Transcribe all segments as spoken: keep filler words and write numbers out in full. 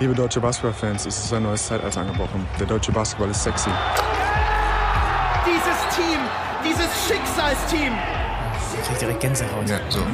Liebe deutsche Basketballfans, es ist ein neues Zeitalter angebrochen. Der deutsche Basketball ist sexy. Dieses Team, dieses Schicksalsteam. Ich krieg direkt Gänsehaut. Ja, so.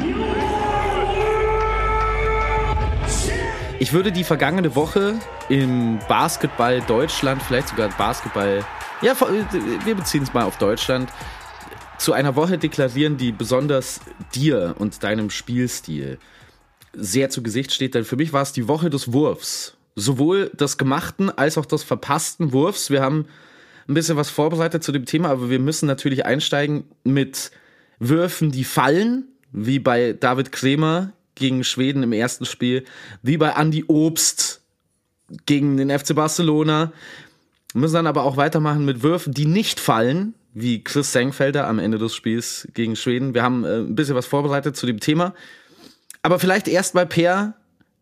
Ich würde die vergangene Woche im Basketball Deutschland, vielleicht sogar Basketball, ja, wir beziehen es mal auf Deutschland, zu einer Woche deklarieren, die besonders dir und deinem Spielstil sehr zu Gesicht steht. Denn für mich war es die Woche des Wurfs. Sowohl des gemachten als auch des verpassten Wurfs. Wir haben ein bisschen was vorbereitet zu dem Thema, aber wir müssen natürlich einsteigen mit Würfen, die fallen, wie bei David Krämer gegen Schweden im ersten Spiel, wie bei Andi Obst gegen den F C Barcelona. Wir müssen dann aber auch weitermachen mit Würfen, die nicht fallen, wie Chris Sengfelder am Ende des Spiels gegen Schweden. Wir haben äh, ein bisschen was vorbereitet zu dem Thema. Aber vielleicht erstmal, Per,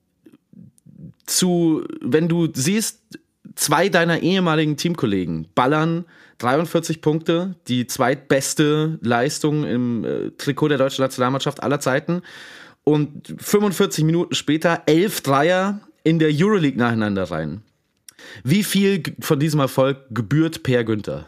zu, wenn du siehst, zwei deiner ehemaligen Teamkollegen ballern dreiundvierzig Punkte, die zweitbeste Leistung im äh, Trikot der deutschen Nationalmannschaft aller Zeiten. Und fünfundvierzig Minuten später elf Dreier in der Euroleague nacheinander rein. Wie viel von diesem Erfolg gebührt Per Günther?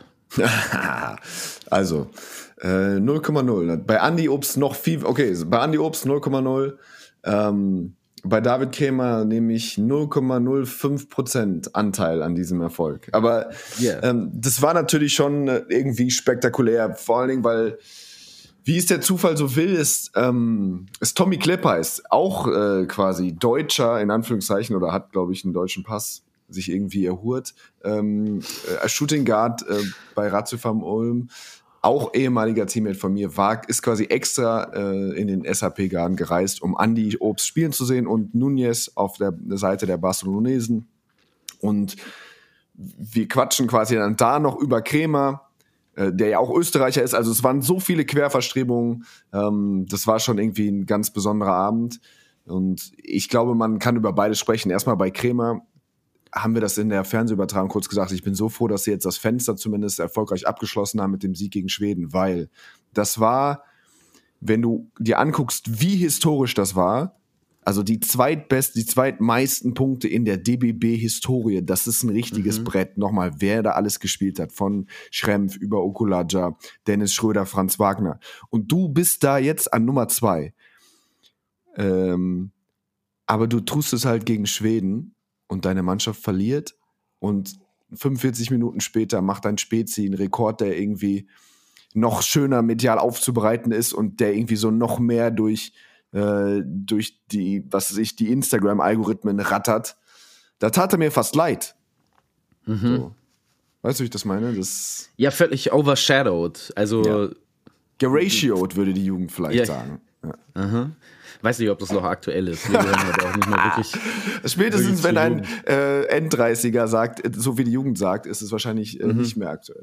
Also, äh, null Komma null. Bei Andi Obst noch viel, okay, bei Andi Obst null Komma null. Ähm, bei David Krämer nehme ich null Komma null fünf Prozent Anteil an diesem Erfolg. Aber yeah. ähm, das war natürlich schon irgendwie spektakulär, vor allen Dingen, weil wie es der Zufall so will, ist, ähm, ist Tommy Klepper ist auch äh, quasi Deutscher, in Anführungszeichen, oder hat, glaube ich, einen deutschen Pass sich irgendwie erhurt. Ähm, äh, Shooting Guard äh, bei Ratiofarm Ulm, auch ehemaliger Teammate von mir, war, ist quasi extra äh, in den S A P-Garden gereist, um Andi Obst spielen zu sehen und Núñez auf der, der Seite der Barcelonesen. Und wir quatschen quasi dann da noch über Krämer, der ja auch Österreicher ist, also es waren so viele Querverstrebungen, ähm, das war schon irgendwie ein ganz besonderer Abend und ich glaube, man kann über beide sprechen. Erstmal bei Krämer haben wir das in der Fernsehübertragung kurz gesagt, ich bin so froh, dass sie jetzt das Fenster zumindest erfolgreich abgeschlossen haben mit dem Sieg gegen Schweden, weil das war, wenn du dir anguckst, wie historisch das war, also die zweitbesten, die zweitmeisten Punkte in der D B B-Historie, das ist ein richtiges mhm. Brett. Nochmal, wer da alles gespielt hat, von Schrempf über Okulaja, Dennis Schröder, Franz Wagner. Und du bist da jetzt an Nummer zwei. Ähm, aber du tust es halt gegen Schweden und deine Mannschaft verliert und fünfundvierzig Minuten später macht dein Spezi einen Rekord, der irgendwie noch schöner medial aufzubereiten ist und der irgendwie so noch mehr durch durch die, was weiß ich, die Instagram-Algorithmen rattert, da tat er mir fast leid. Mhm. So. Weißt du, wie ich das meine? Das ja, völlig overshadowed. Also ja. Geratioed, würde die Jugend vielleicht ja. sagen. Ja. Aha. Weiß nicht, ob das noch aktuell ist. Wir hören aber auch nicht mehr wirklich. Spätestens, wirklich wenn ein äh, Enddreißiger sagt, so wie die Jugend sagt, ist es wahrscheinlich äh, mhm. nicht mehr aktuell.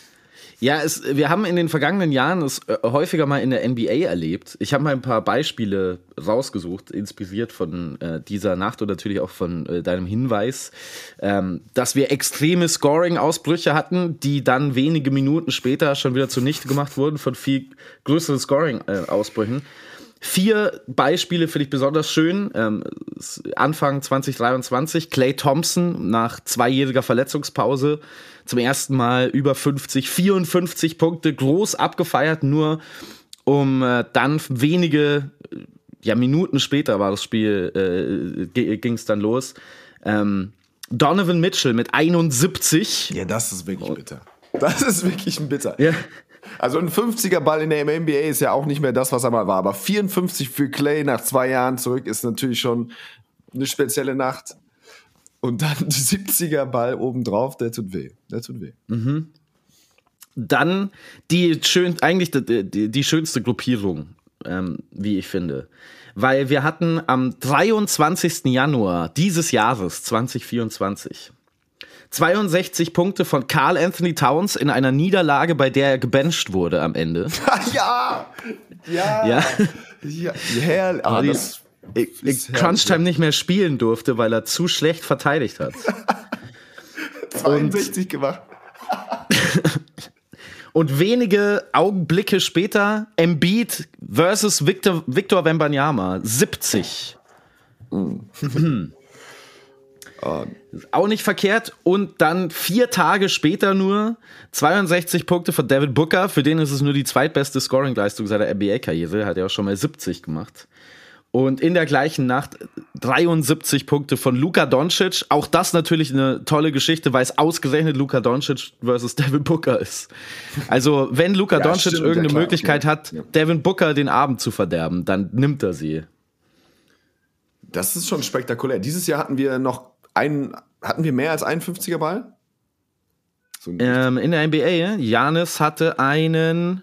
Ja, es, wir haben in den vergangenen Jahren es häufiger mal in der N B A erlebt. Ich habe mal ein paar Beispiele rausgesucht, inspiriert von äh, dieser Nacht und natürlich auch von äh, deinem Hinweis, ähm, dass wir extreme Scoring-Ausbrüche hatten, die dann wenige Minuten später schon wieder zunichte gemacht wurden von viel größeren Scoring-Ausbrüchen. Vier Beispiele finde ich besonders schön. Ähm, Anfang zwanzig dreiundzwanzig, Klay Thompson nach zweijähriger Verletzungspause zum ersten Mal über fünfzig, vierundfünfzig Punkte, groß abgefeiert, nur um äh, dann wenige ja, Minuten später war das Spiel, äh, ging es dann los. Ähm, Donovan Mitchell mit einundsiebzig. Ja, das ist wirklich bitter. Das ist wirklich ein bitter. Ja. Also ein fünfziger Ball in der N B A ist ja auch nicht mehr das, was er mal war. Aber vierundfünfzig für Klay nach zwei Jahren zurück ist natürlich schon eine spezielle Nacht. Und dann siebziger Ball obendrauf, der tut weh. Der tut weh. Mhm. Dann die schön, eigentlich die, die, die schönste Gruppierung, ähm, wie ich finde. Weil wir hatten am dreiundzwanzigsten Januar dieses Jahres, zwanzig vierundzwanzig, zweiundsechzig Punkte von Karl Anthony Towns in einer Niederlage, bei der er gebencht wurde am Ende. ja! Ja! Ja. ja. Herr, ah, das in Crunch-Time nicht mehr spielen durfte, weil er zu schlecht verteidigt hat. zweiundsechzig und, gemacht. Und wenige Augenblicke später Embiid versus Victor, Victor Wembanyama, siebzig. Mm. Oh. Auch nicht verkehrt. Und dann vier Tage später nur zweiundsechzig Punkte von Devin Booker. Für den ist es nur die zweitbeste Scoring-Leistung seiner N B A-Karriere. Hat er auch schon mal siebzig gemacht. Und in der gleichen Nacht dreiundsiebzig Punkte von Luka Doncic. Auch das natürlich eine tolle Geschichte, weil es ausgerechnet Luka Doncic versus Devin Booker ist. Also wenn Luka Ja, Doncic stimmt, irgendeine ja, klar, Möglichkeit ja. hat, Ja. Devin Booker den Abend zu verderben, dann nimmt er sie. Das ist schon spektakulär. Dieses Jahr hatten wir noch einen, hatten wir mehr als einen fünfziger Ball? So ein- Ähm, in der N B A, Giannis hatte einen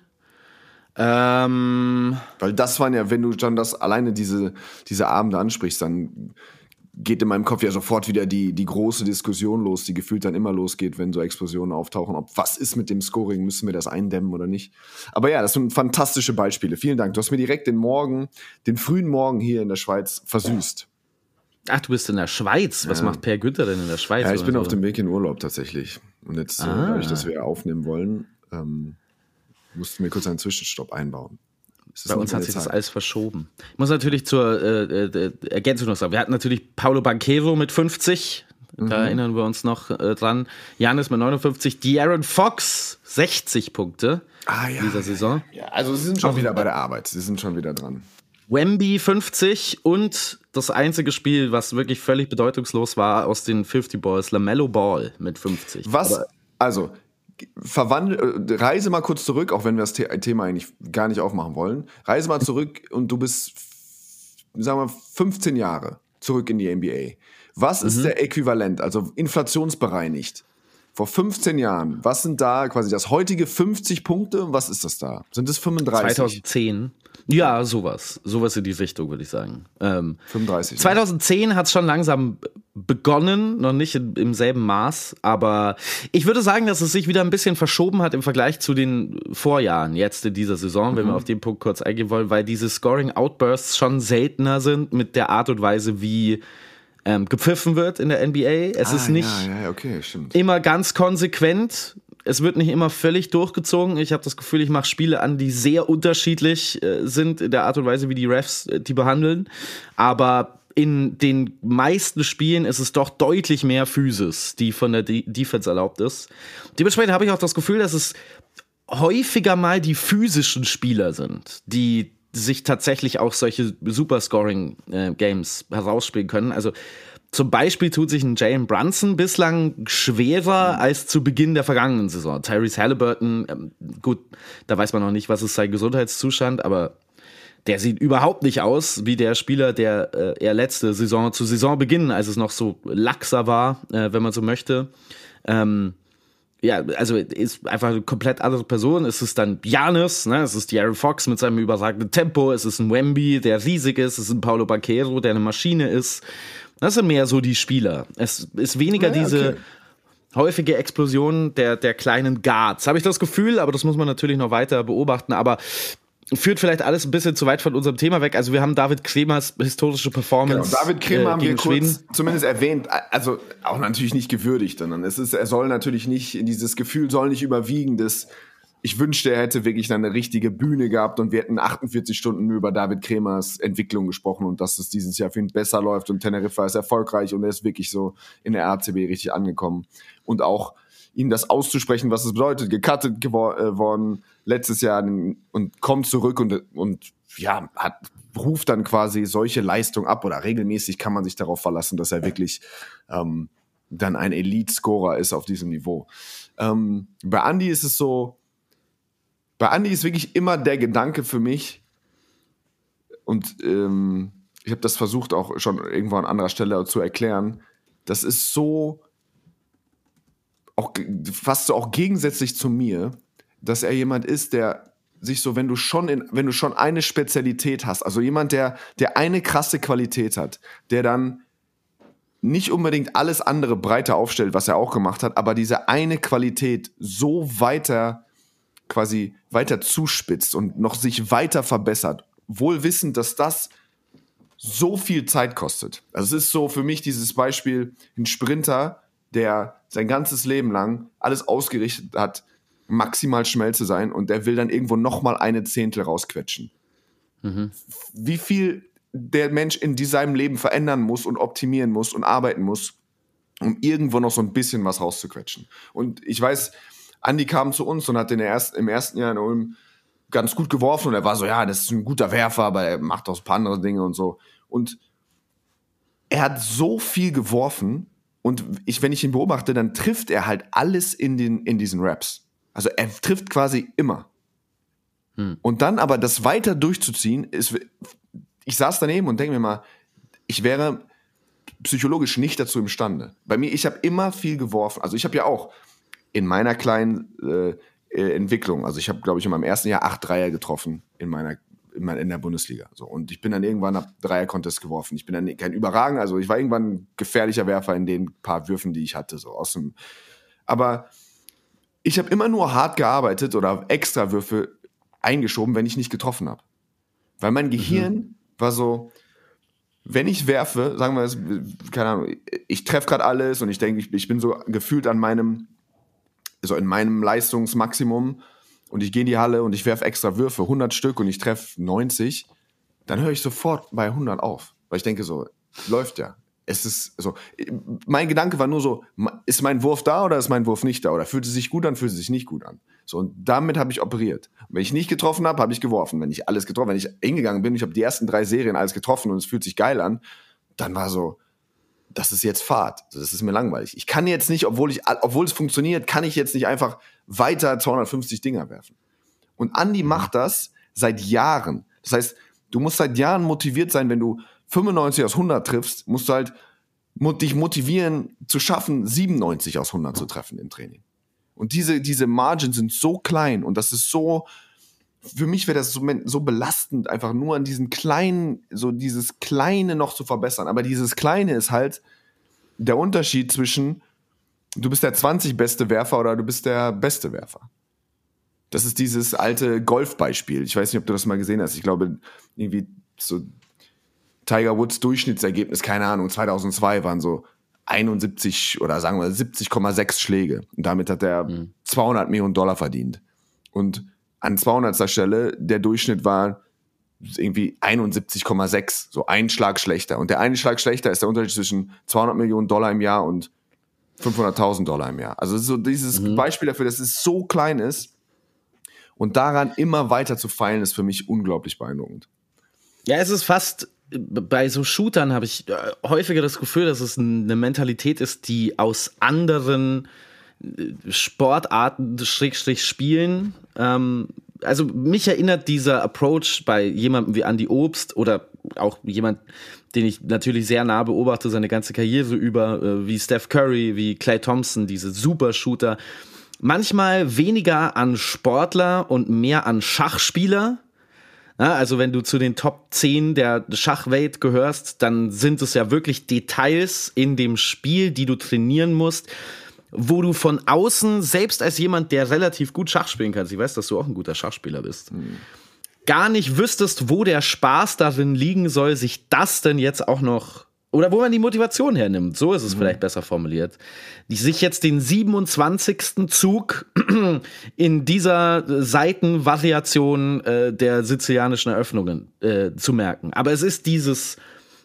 ähm, Weil das waren ja, wenn du schon das alleine diese, diese Abende ansprichst, dann geht in meinem Kopf ja sofort wieder die, die große Diskussion los, die gefühlt dann immer losgeht, wenn so Explosionen auftauchen. Ob was ist mit dem Scoring? Müssen wir das eindämmen oder nicht? Aber ja, das sind fantastische Beispiele. Vielen Dank. Du hast mir direkt den Morgen, den frühen Morgen hier in der Schweiz versüßt. Ach, du bist in der Schweiz. Was Ja. macht Per Günther denn in der Schweiz? Ja, ich oder bin so? auf dem Weg in Urlaub tatsächlich. Und jetzt, äh, Ah. dadurch, dass wir aufnehmen wollen, ähm, mussten wir kurz einen Zwischenstopp einbauen. Es ist Bei nicht uns mehr hat die sich das Zeit. alles verschoben. Ich muss natürlich zur äh, äh, Ergänzung noch sagen, wir hatten natürlich Paulo Banchero mit fünfzig, Mhm. da erinnern wir uns noch äh, dran. Giannis mit neunundfünfzig, De'Aaron Fox sechzig Punkte Ah, ja, in dieser Saison. Ja, also sie sind schon wieder bei der Arbeit. Sie sind schon wieder dran. Wemby fünfzig und das einzige Spiel, was wirklich völlig bedeutungslos war aus den fünfzig Balls, LaMelo Ball mit fünfzig. Was, Aber also, verwandel, äh, reise mal kurz zurück, auch wenn wir das The- Thema eigentlich gar nicht aufmachen wollen. Reise mal zurück und du bist, sagen wir, fünfzehn Jahre zurück in die N B A. Was ist der Äquivalent, also inflationsbereinigt? Vor fünfzehn Jahren, was sind da quasi das heutige fünfzig Punkte? Was ist das da? Sind es fünfunddreißig? zweitausendzehn. Ja, sowas. Sowas in die Richtung, würde ich sagen. Ähm, fünfunddreißig. Ne? zweitausendzehn hat es schon langsam begonnen, noch nicht in, im selben Maß, aber ich würde sagen, dass es sich wieder ein bisschen verschoben hat im Vergleich zu den Vorjahren, jetzt in dieser Saison, Mhm. wenn wir auf den Punkt kurz eingehen wollen, weil diese Scoring-Outbursts schon seltener sind mit der Art und Weise, wie ähm, gepfiffen wird in der N B A. Es ah, ist nicht Ja, ja, okay, stimmt. immer ganz konsequent. Es wird nicht immer völlig durchgezogen. Ich habe das Gefühl, ich mache Spiele an, die sehr unterschiedlich äh, sind in der Art und Weise, wie die Refs äh, die behandeln. Aber in den meisten Spielen ist es doch deutlich mehr Physis, die von der De- Defense erlaubt ist. Dementsprechend habe ich auch das Gefühl, dass es häufiger mal die physischen Spieler sind, die sich tatsächlich auch solche Superscoring-Games herausspielen können. Also zum Beispiel tut sich ein Jalen Brunson bislang schwerer als zu Beginn der vergangenen Saison. Tyrese Halliburton, ähm, gut, da weiß man noch nicht, was ist sein Gesundheitszustand, aber der sieht überhaupt nicht aus wie der Spieler, der äh, eher letzte Saison zu Saisonbeginn, als es noch so laxer war, äh, wenn man so möchte. Ähm, ja, also ist einfach eine komplett andere Person. Es ist dann Giannis, ne? Es ist De'Aaron Fox mit seinem überragenden Tempo, es ist ein Wemby, der riesig ist, es ist ein Paulo Banchero, der eine Maschine ist. Das sind mehr so die Spieler. Es ist weniger Ja, diese okay. häufige Explosion der, der kleinen Guards. Habe ich das Gefühl, aber das muss man natürlich noch weiter beobachten. Aber führt vielleicht alles ein bisschen zu weit von unserem Thema weg. Also wir haben David Kremers historische Performance. Genau, David Kremer äh, haben wir gegen kurz Schweden. zumindest erwähnt, also auch natürlich nicht gewürdigt, sondern es ist, er soll natürlich nicht, dieses Gefühl soll nicht überwiegen, dass ich wünschte, er hätte wirklich dann eine richtige Bühne gehabt und wir hätten achtundvierzig Stunden über David Kremers Entwicklung gesprochen und dass es dieses Jahr für ihn besser läuft und Teneriffa ist erfolgreich und er ist wirklich so in der R C B richtig angekommen. Und auch ihm das auszusprechen, was es bedeutet, gecuttet gewor- äh, worden letztes Jahr und kommt zurück und, und ja, hat, ruft dann quasi solche Leistung ab oder regelmäßig kann man sich darauf verlassen, dass er wirklich ähm, dann ein Elite-Scorer ist auf diesem Niveau. Ähm, bei Andy ist es so, bei Andy ist wirklich immer der Gedanke für mich und ähm, ich habe das versucht auch schon irgendwo an anderer Stelle zu erklären, das ist so auch fast so auch gegensätzlich zu mir, dass er jemand ist, der sich so, wenn du schon in, wenn du schon eine Spezialität hast, also jemand, der, der eine krasse Qualität hat, der dann nicht unbedingt alles andere breiter aufstellt, was er auch gemacht hat, aber diese eine Qualität so weiter, quasi weiter zuspitzt und noch sich weiter verbessert, wohl wissend, dass das so viel Zeit kostet. Also es ist so für mich dieses Beispiel, ein Sprinter, der sein ganzes Leben lang alles ausgerichtet hat, maximal schnell zu sein und der will dann irgendwo nochmal eine Zehntel rausquetschen. Mhm. Wie viel der Mensch in seinem Leben verändern muss und optimieren muss und arbeiten muss, um irgendwo noch so ein bisschen was rauszuquetschen. Und ich weiß, Andi kam zu uns und hat in der ersten, im ersten Jahr in Ulm ganz gut geworfen und er war so, ja, das ist ein guter Werfer, aber er macht auch ein paar andere Dinge und so. Und er hat so viel geworfen und ich, wenn ich ihn beobachte, dann trifft er halt alles in, den, in diesen Raps. Also er trifft quasi immer. Hm. Und dann aber das weiter durchzuziehen, ist, ich saß daneben und denke mir mal, ich wäre psychologisch nicht dazu imstande. Bei mir, ich habe immer viel geworfen. Also ich habe ja auch in meiner kleinen äh, Entwicklung, also ich habe, glaube ich, in meinem ersten Jahr acht Dreier getroffen in meiner in, meiner, in der Bundesliga. So. Und ich bin dann irgendwann ab Dreier-Contest geworfen. Ich bin dann kein Überragend, also ich war irgendwann ein gefährlicher Werfer in den paar Würfen, die ich hatte. So aus dem, aber ich habe immer nur hart gearbeitet oder extra Würfe eingeschoben, wenn ich nicht getroffen habe. Weil mein Gehirn mhm. war so, wenn ich werfe, sagen wir es, keine Ahnung, ich treffe gerade alles und ich denke, ich, ich bin so gefühlt an meinem, so in meinem Leistungsmaximum und ich gehe in die Halle und ich werfe extra Würfe, hundert Stück und ich treffe neunzig, dann höre ich sofort bei hundert auf. Weil ich denke so, läuft ja. Es ist so, mein Gedanke war nur so, ist mein Wurf da oder ist mein Wurf nicht da? Oder fühlt es sich gut an, fühlt es sich nicht gut an? So, und damit habe ich operiert. Und wenn ich nicht getroffen habe, habe ich geworfen. Wenn ich alles getroffen, wenn ich hingegangen bin, ich habe die ersten drei Serien alles getroffen und es fühlt sich geil an, dann war so, das ist jetzt Fahrt. Das ist mir langweilig. Ich kann jetzt nicht, obwohl ich, obwohl es funktioniert, kann ich jetzt nicht einfach weiter zweihundertfünfzig Dinger werfen. Und Andi macht das seit Jahren. Das heißt, du musst seit Jahren motiviert sein, wenn du fünfundneunzig aus hundert triffst, musst du halt dich motivieren zu schaffen, siebenundneunzig aus hundert zu treffen im Training. Und diese, diese Margins sind so klein und das ist so, für mich wäre das so, so belastend, einfach nur an diesen kleinen, so dieses Kleine noch zu verbessern. Aber dieses Kleine ist halt der Unterschied zwischen, du bist der zwanzig beste Werfer oder du bist der beste Werfer. Das ist dieses alte Golfbeispiel. Ich weiß nicht, ob du das mal gesehen hast. Ich glaube, irgendwie so Tiger Woods Durchschnittsergebnis, keine Ahnung, zweitausendzwei waren so einundsiebzig oder sagen wir siebzig Komma sechs Schläge. Und damit hat er mhm. zweihundert Millionen Dollar verdient. Und an zweihundertster Stelle, der Durchschnitt war irgendwie einundsiebzig Komma sechs, so ein Schlag schlechter. Und der eine Schlag schlechter ist der Unterschied zwischen zweihundert Millionen Dollar im Jahr und fünfhunderttausend Dollar im Jahr. Also so dieses mhm. Beispiel dafür, dass es so klein ist und daran immer weiter zu feilen, ist für mich unglaublich beeindruckend. Ja, es ist fast, bei so Shootern habe ich häufiger das Gefühl, dass es eine Mentalität ist, die aus anderen Sportarten, Schrägstrich Spielen, ähm, also mich erinnert dieser Approach bei jemandem wie Andi Obst oder auch jemand, den ich natürlich sehr nah beobachte, seine ganze Karriere über, äh, wie Steph Curry, wie Klay Thompson, diese Super-Shooter, manchmal weniger an Sportler und mehr an Schachspieler. Ja, also wenn du zu den Top zehn der Schachwelt gehörst, dann sind es ja wirklich Details in dem Spiel, die du trainieren musst, wo du von außen, selbst als jemand, der relativ gut Schach spielen kann, ich weiß, dass du auch ein guter Schachspieler bist, mhm. gar nicht wüsstest, wo der Spaß darin liegen soll, sich das denn jetzt auch noch, oder wo man die Motivation hernimmt, so ist es mhm. vielleicht besser formuliert, sich jetzt den siebenundzwanzigsten Zug in dieser Seitenvariation äh, der sizilianischen Eröffnungen äh, zu merken. Aber es ist dieses,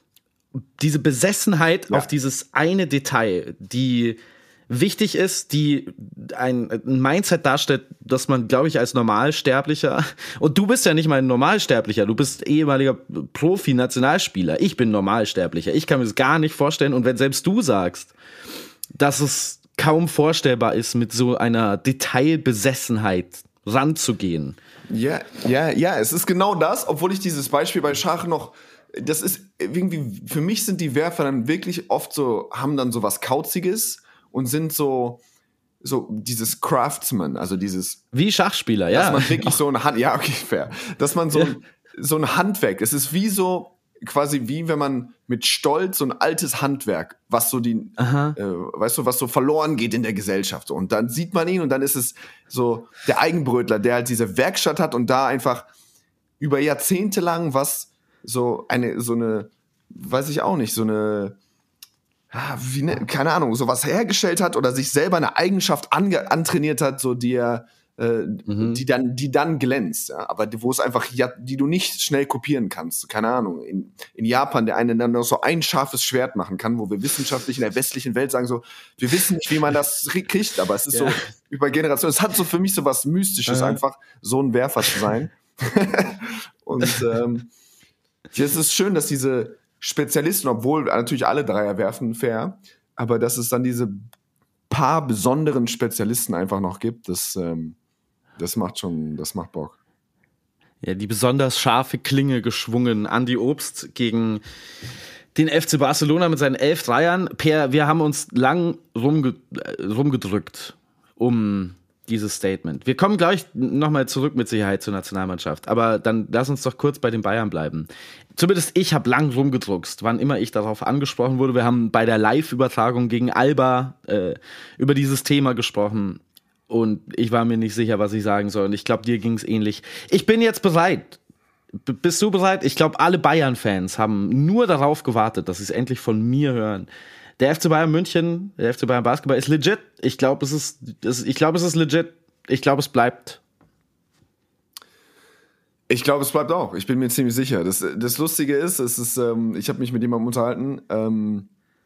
diese Besessenheit ja. auf dieses eine Detail, die wichtig ist, die ein, ein Mindset darstellt, dass man, glaube ich, als Normalsterblicher, und du bist ja nicht mal ein Normalsterblicher, du bist ehemaliger Profi-Nationalspieler, ich bin Normalsterblicher, ich kann mir das gar nicht vorstellen, und wenn selbst du sagst, dass es kaum vorstellbar ist, mit so einer Detailbesessenheit ranzugehen. Ja, ja, ja, es ist genau das, obwohl ich dieses Beispiel bei Schach noch, das ist irgendwie, für mich sind die Werfer dann wirklich oft so, haben dann so was Kauziges, und sind so, so dieses Craftsman, also dieses... Wie Schachspieler, ja. Dass man wirklich so ein Hand... Ja, okay, fair. Dass man so, ja. ein, so ein Handwerk... Es ist wie so, quasi wie wenn man mit Stolz so ein altes Handwerk, was so die... Äh, weißt du, was so verloren geht in der Gesellschaft. Und dann sieht man ihn und dann ist es so der Eigenbrötler, der halt diese Werkstatt hat und da einfach über Jahrzehnte lang was so eine, so eine... Weiß ich auch nicht, so eine... Ja, wie ne, keine Ahnung, sowas hergestellt hat oder sich selber eine Eigenschaft ange- antrainiert hat, so die er, äh, mhm. die dann, die dann glänzt, ja? Aber wo es einfach, ja, die du nicht schnell kopieren kannst. Keine Ahnung. In, in Japan, der eine dann noch so ein scharfes Schwert machen kann, wo wir wissenschaftlich in der westlichen Welt sagen so, wir wissen nicht, wie man das kriegt, aber es ist ja. so über Generationen. Es hat so für mich so was Mystisches, mhm. einfach so ein Werfer zu sein. Und ähm, es ist schön, dass diese Spezialisten, obwohl natürlich alle Dreier werfen, fair, aber dass es dann diese paar besonderen Spezialisten einfach noch gibt, das, ähm, das macht schon, das macht Bock. Ja, die besonders scharfe Klinge geschwungen. Andi Obst gegen den F C Barcelona mit seinen elf Dreiern. Per, wir haben uns lang rumge- rumgedrückt um dieses Statement. Wir kommen gleich nochmal zurück mit Sicherheit zur Nationalmannschaft, aber dann lass uns doch kurz bei den Bayern bleiben. Zumindest ich habe lang rumgedruckst, wann immer ich darauf angesprochen wurde. Wir haben bei der Live-Übertragung gegen Alba äh, über dieses Thema gesprochen und ich war mir nicht sicher, was ich sagen soll und ich glaube, dir ging es ähnlich. Ich bin jetzt bereit. B- bist du bereit? Ich glaube, alle Bayern-Fans haben nur darauf gewartet, dass sie es endlich von mir hören. Der F C Bayern München, der F C Bayern Basketball ist legit. Ich glaube, es ist, es, ich glaube, es ist legit. Ich glaube, es bleibt. Ich glaube, es bleibt auch. Ich bin mir ziemlich sicher. Das, das Lustige ist, es ist, ähm, ich habe mich mit jemandem unterhalten ähm,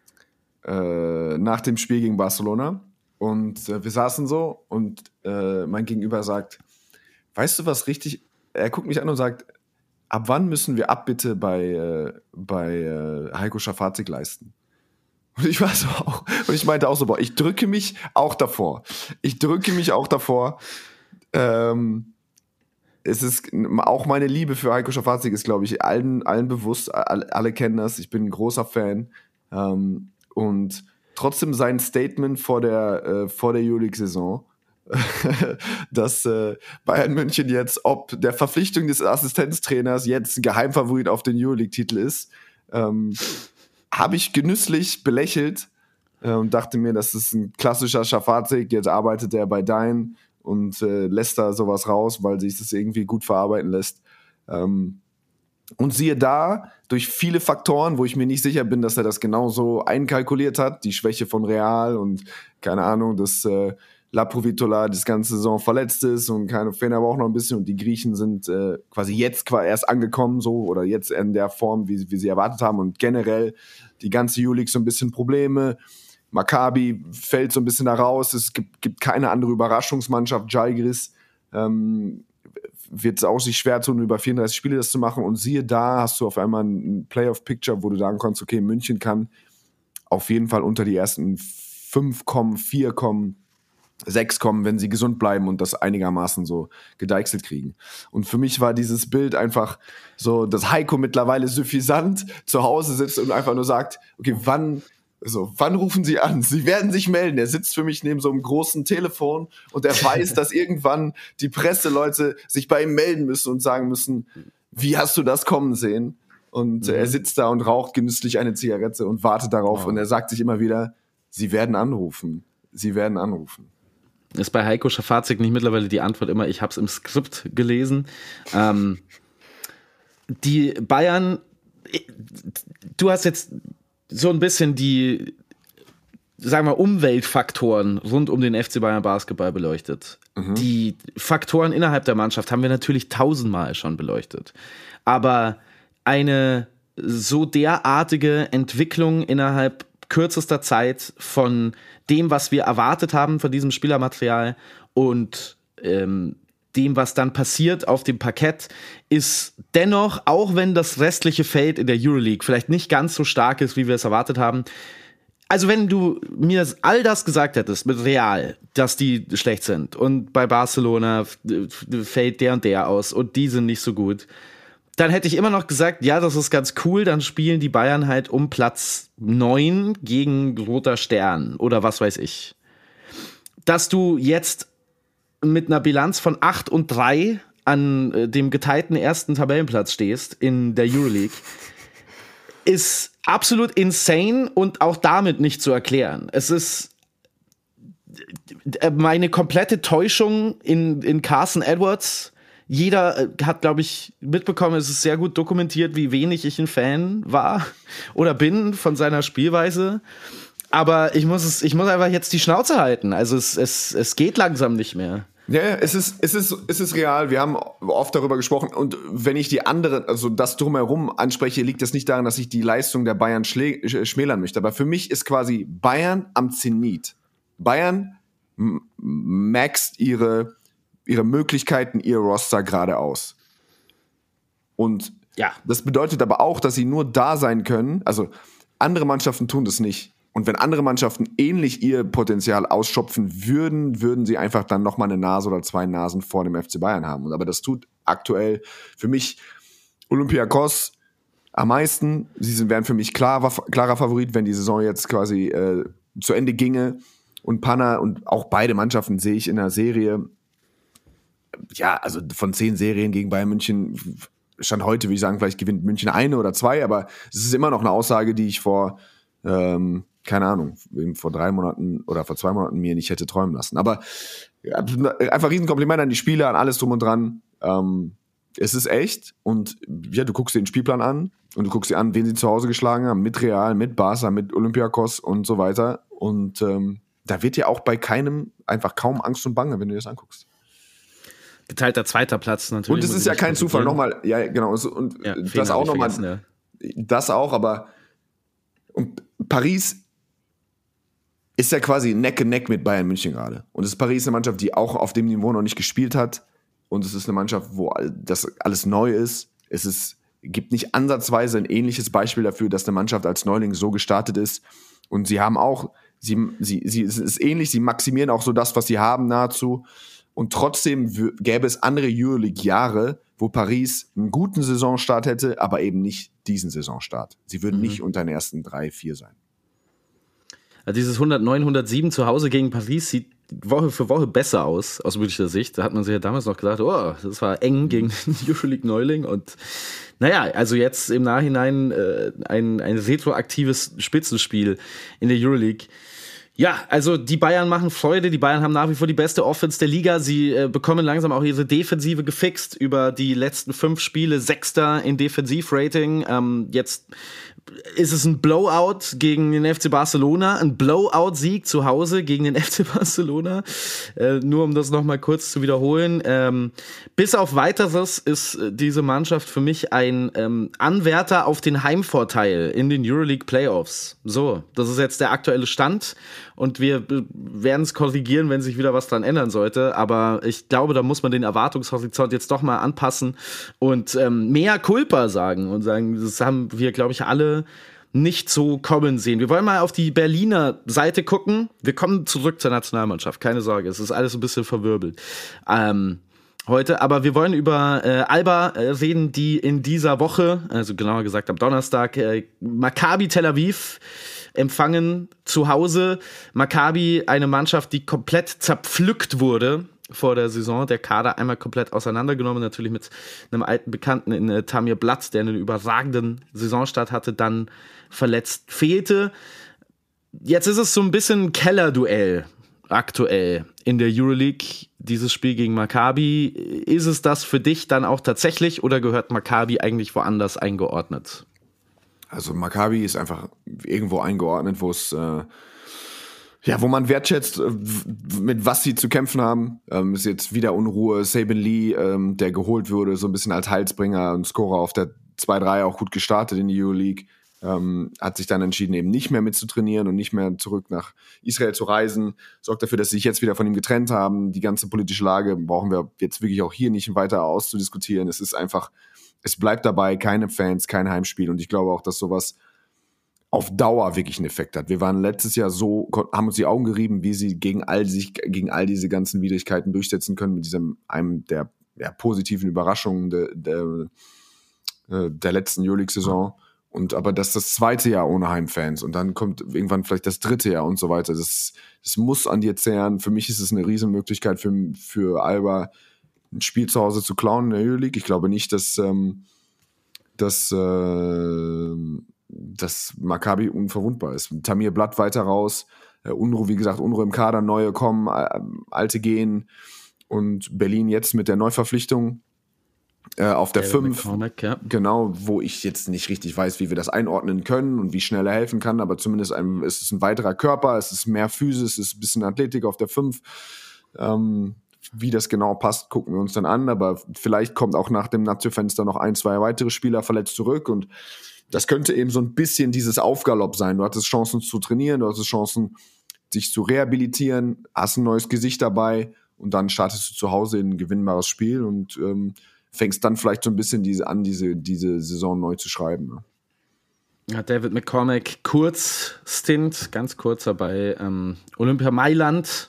äh, nach dem Spiel gegen Barcelona und äh, wir saßen so und äh, mein Gegenüber sagt, weißt du was richtig? Er guckt mich an und sagt, ab wann müssen wir Abbitte bei äh, bei äh, Heiko Schafazik leisten? Und ich war so auch, und ich meinte auch so, boah, ich drücke mich auch davor. Ich drücke mich auch davor. Ähm, es ist auch meine Liebe für Heiko Schafazik ist, glaube ich, allen, allen bewusst. Alle, alle kennen das. Ich bin ein großer Fan. Ähm, und trotzdem sein Statement vor der, äh, vor der Euroleague-Saison, dass äh, Bayern München jetzt, ob der Verpflichtung des Assistenztrainers jetzt ein Geheimfavorit auf den Euroleague-Titel ist, ähm, habe ich genüsslich belächelt äh, und dachte mir, das ist ein klassischer Schafazik, jetzt arbeitet er bei Dein und äh, lässt da sowas raus, weil sich das irgendwie gut verarbeiten lässt. Ähm, und siehe da, durch viele Faktoren, wo ich mir nicht sicher bin, dass er das genauso einkalkuliert hat, die Schwäche von Real und keine Ahnung, dass äh, Laprovitola das ganze Saison verletzt ist und keine Fener aber auch noch ein bisschen und die Griechen sind äh, quasi jetzt quasi erst angekommen so oder jetzt in der Form, wie, wie sie erwartet haben und generell die ganze Euroleague so ein bisschen Probleme. Maccabi fällt so ein bisschen da raus, es gibt, gibt keine andere Überraschungsmannschaft. Žalgiris ähm, wird es auch sich schwer tun, über vierunddreißig Spiele das zu machen und siehe da, hast du auf einmal ein Playoff-Picture, wo du sagen kannst, okay, München kann auf jeden Fall unter die ersten fünf kommen, vier kommen, sechs kommen, wenn sie gesund bleiben und das einigermaßen so gedeichselt kriegen. Und für mich war dieses Bild einfach so, dass Heiko mittlerweile suffisant zu Hause sitzt und einfach nur sagt, okay, wann, so, wann rufen Sie an? Sie werden sich melden. Er sitzt für mich neben so einem großen Telefon und er weiß, dass irgendwann die Presseleute sich bei ihm melden müssen und sagen müssen, wie hast du das kommen sehen? Und mhm. er sitzt da und raucht genüsslich eine Zigarette und wartet darauf. Oh. Und er sagt sich immer wieder, Sie werden anrufen. Sie werden anrufen. Ist bei Heiko Schafazik nicht mittlerweile die Antwort immer, ich habe es im Skript gelesen. Ähm, die Bayern, du hast jetzt so ein bisschen die, sagen wir, Umweltfaktoren rund um den F C Bayern Basketball beleuchtet. Mhm. Die Faktoren innerhalb der Mannschaft haben wir natürlich tausendmal schon beleuchtet. Aber eine so derartige Entwicklung innerhalb kürzester Zeit von dem, was wir erwartet haben von diesem Spielermaterial und ähm, dem, was dann passiert auf dem Parkett, ist dennoch, auch wenn das restliche Feld in der Euroleague vielleicht nicht ganz so stark ist, wie wir es erwartet haben, also wenn du mir all das gesagt hättest mit Real, dass die schlecht sind und bei Barcelona fällt der und der aus und die sind nicht so gut, dann hätte ich immer noch gesagt, ja, das ist ganz cool, dann spielen die Bayern halt um Platz neun gegen Roter Stern oder was weiß ich. Dass du jetzt mit einer Bilanz von acht und drei an dem geteilten ersten Tabellenplatz stehst in der Euroleague, ist absolut insane und auch damit nicht zu erklären. Es ist meine komplette Täuschung in, in Carson Edwards. Jeder hat, glaube ich, mitbekommen, es ist sehr gut dokumentiert, wie wenig ich ein Fan war oder bin von seiner Spielweise. Aber ich muss es, ich muss einfach jetzt die Schnauze halten. Also es, es, es geht langsam nicht mehr. Ja, ja, es ist, es ist, es ist real. Wir haben oft darüber gesprochen. Und wenn ich die anderen, also das drumherum anspreche, liegt das nicht daran, dass ich die Leistung der Bayern schlä- schmälern möchte. Aber für mich ist quasi Bayern am Zenit. Bayern m- maxt ihre, ihre Möglichkeiten, ihr Roster gerade aus. Und Ja. das bedeutet aber auch, dass sie nur da sein können. Also andere Mannschaften tun das nicht. Und wenn andere Mannschaften ähnlich ihr Potenzial ausschöpfen würden, würden sie einfach dann nochmal eine Nase oder zwei Nasen vor dem F C Bayern haben. Aber das tut aktuell für mich Olympiakos am meisten. Sie sind, wären für mich klar, klarer Favorit, wenn die Saison jetzt quasi äh, zu Ende ginge. Und Panna und auch beide Mannschaften sehe ich in der Serie. Ja, also von zehn Serien gegen Bayern München, Stand heute würde ich sagen, vielleicht gewinnt München eine oder zwei, aber es ist immer noch eine Aussage, die ich vor ähm, keine Ahnung, vor drei Monaten oder vor zwei Monaten mir nicht hätte träumen lassen. Aber ja, einfach Riesenkompliment an die Spieler, an alles drum und dran. Ähm, es ist echt und ja, du guckst dir den Spielplan an und du guckst dir an, wen sie zu Hause geschlagen haben, mit Real, mit Barca, mit Olympiakos und so weiter. Und ähm, da wird ja auch bei keinem einfach kaum Angst und Bange, wenn du dir das anguckst. Geteilter zweiter Platz natürlich. Und es ist ja kein Zufall, nochmal, ja genau, und ja, das auch nochmal, ja. Das auch, aber und Paris ist ja quasi Neck and Neck mit Bayern München gerade. Und es ist Paris eine Mannschaft, die auch auf dem Niveau noch nicht gespielt hat. Und es ist eine Mannschaft, wo das alles neu ist. Es ist, gibt nicht ansatzweise ein ähnliches Beispiel dafür, dass eine Mannschaft als Neuling so gestartet ist. Und sie haben auch, sie, sie, sie es ist ähnlich, sie maximieren auch so das, was sie haben nahezu. Und trotzdem w- gäbe es andere Euroleague-Jahre, wo Paris einen guten Saisonstart hätte, aber eben nicht diesen Saisonstart. Sie würden mhm. nicht unter den ersten drei, vier sein. Also dieses hundertneun, hundertsieben zu Hause gegen Paris sieht Woche für Woche besser aus, aus Münchner Sicht. Da hat man sich ja damals noch gedacht, oh, das war eng gegen den Euroleague-Neuling. Und naja, also jetzt im Nachhinein äh, ein, ein retroaktives Spitzenspiel in der Euroleague. Ja, also die Bayern machen Freude, die Bayern haben nach wie vor die beste Offense der Liga, sie äh, bekommen langsam auch ihre Defensive gefixt über die letzten fünf Spiele, Sechster in Defensivrating, ähm, jetzt ist es ein Blowout gegen den F C Barcelona, ein Blowout-Sieg zu Hause gegen den F C Barcelona, äh, nur um das nochmal kurz zu wiederholen. Ähm, bis auf Weiteres ist diese Mannschaft für mich ein ähm, Anwärter auf den Heimvorteil in den Euroleague Playoffs. So, das ist jetzt der aktuelle Stand und wir werden es korrigieren, wenn sich wieder was dran ändern sollte, aber ich glaube, da muss man den Erwartungshorizont jetzt doch mal anpassen und ähm, mehr Culpa sagen und sagen, das haben wir, glaube ich, alle nicht so kommen sehen. Wir wollen mal auf die Berliner Seite gucken. Wir kommen zurück zur Nationalmannschaft, keine Sorge, es ist alles ein bisschen verwirbelt ähm, heute, aber wir wollen über äh, Alba äh, reden, die in dieser Woche, also genauer gesagt am Donnerstag, äh, Maccabi Tel Aviv empfangen zu Hause. Maccabi, eine Mannschaft, die komplett zerpflückt wurde vor der Saison, der Kader einmal komplett auseinandergenommen, natürlich mit einem alten Bekannten in äh, Tamir Blatt, der einen überragenden Saisonstart hatte, dann verletzt fehlte. Jetzt ist es so ein bisschen ein Kellerduell aktuell in der Euroleague, dieses Spiel gegen Maccabi. Ist es das für dich dann auch tatsächlich oder gehört Maccabi eigentlich woanders eingeordnet? Also Maccabi ist einfach irgendwo eingeordnet, wo es äh Ja, wo man wertschätzt, mit was sie zu kämpfen haben. Ähm, ist jetzt wieder Unruhe. Saben Lee, ähm, der geholt wurde, so ein bisschen als Heilsbringer und Scorer auf der zwei drei auch gut gestartet in die Euroleague. Ähm, hat sich dann entschieden, eben nicht mehr mitzutrainieren und nicht mehr zurück nach Israel zu reisen. Sorgt dafür, dass sie sich jetzt wieder von ihm getrennt haben. Die ganze politische Lage brauchen wir jetzt wirklich auch hier nicht weiter auszudiskutieren. Es ist einfach, es bleibt dabei, keine Fans, kein Heimspiel. Und ich glaube auch, dass sowas auf Dauer wirklich einen Effekt hat. Wir waren letztes Jahr so, haben uns die Augen gerieben, wie sie gegen all, sich, gegen all diese ganzen Widrigkeiten durchsetzen können, mit diesem, einem der ja, positiven Überraschungen der, der, der letzten Euroleague-Saison. Und aber das ist das zweite Jahr ohne Heimfans und dann kommt irgendwann vielleicht das dritte Jahr und so weiter. Das, das muss an dir zehren. Für mich ist es eine Riesenmöglichkeit für, für Alba, ein Spiel zu Hause zu klauen in der Euroleague. Ich glaube nicht, dass, ähm, dass äh, dass Maccabi unverwundbar ist. Tamir Blatt weiter raus, äh, Unruhe, wie gesagt, Unruhe im Kader, neue kommen, äh, alte gehen und Berlin jetzt mit der Neuverpflichtung äh, auf der fünf, ja. Genau, wo ich jetzt nicht richtig weiß, wie wir das einordnen können und wie schnell er helfen kann, aber zumindest ein, es ist ein weiterer Körper, es ist mehr Physis, es ist ein bisschen Athletik auf der fünf. Ähm, wie das genau passt, gucken wir uns dann an. Aber vielleicht kommt auch nach dem Nazio-Fenster noch ein, zwei weitere Spieler verletzt zurück. Und das könnte eben so ein bisschen dieses Aufgalopp sein. Du hattest Chancen zu trainieren, du hattest Chancen, sich zu rehabilitieren, hast ein neues Gesicht dabei und dann startest du zu Hause in ein gewinnbares Spiel und ähm, fängst dann vielleicht so ein bisschen diese, an, diese, diese Saison neu zu schreiben. Ne? Ja, David McCormack, kurz Stint, ganz kurzer bei ähm, Olympia Mailand.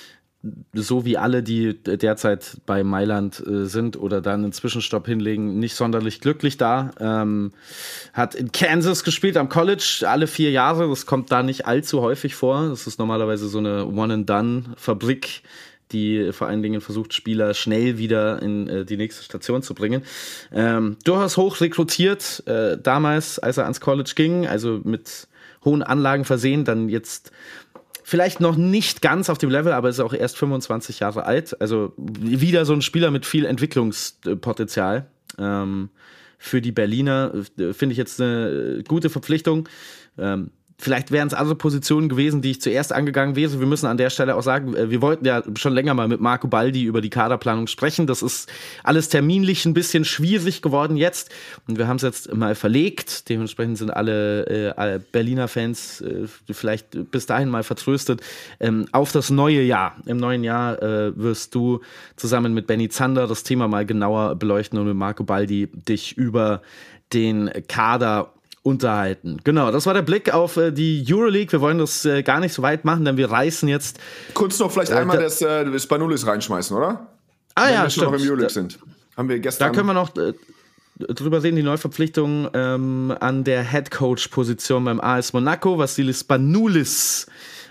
So wie alle, die derzeit bei Mailand äh, sind oder dann einen Zwischenstopp hinlegen, nicht sonderlich glücklich da. Ähm, hat in Kansas gespielt am College, alle vier Jahre. Das kommt da nicht allzu häufig vor. Das ist normalerweise so eine One-and-Done-Fabrik, die vor allen Dingen versucht, Spieler schnell wieder in äh, die nächste Station zu bringen. Ähm, durchaus hoch rekrutiert, äh, damals, als er ans College ging, also mit hohen Anlagen versehen, dann jetzt vielleicht noch nicht ganz auf dem Level, aber ist auch erst fünfundzwanzig Jahre alt. Also wieder so ein Spieler mit viel Entwicklungspotenzial. Ähm, für die Berliner äh, finde ich jetzt eine gute Verpflichtung. Ähm, Vielleicht wären es andere Positionen gewesen, die ich zuerst angegangen wäre. Wir müssen an der Stelle auch sagen, wir wollten ja schon länger mal mit Marco Baldi über die Kaderplanung sprechen. Das ist alles terminlich ein bisschen schwierig geworden jetzt. Und wir haben es jetzt mal verlegt. Dementsprechend sind alle, äh, alle Berliner Fans äh, vielleicht bis dahin mal vertröstet. Ähm, auf das neue Jahr. Im neuen Jahr äh, wirst du zusammen mit Benny Zander das Thema mal genauer beleuchten und mit Marco Baldi dich über den Kader unterhalten. Genau, das war der Blick auf äh, die Euroleague. Wir wollen das äh, gar nicht so weit machen, denn wir reißen jetzt... Kurz noch vielleicht äh, einmal da, das äh, Spanoulis reinschmeißen, oder? Ah Wenn ja, wir stimmt. noch im Euroleague da, sind. Haben wir gestern... Da können wir noch äh, drüber sehen, die Neuverpflichtung ähm, an der Headcoach-Position beim A S Monaco, Vassilis Spanoulis.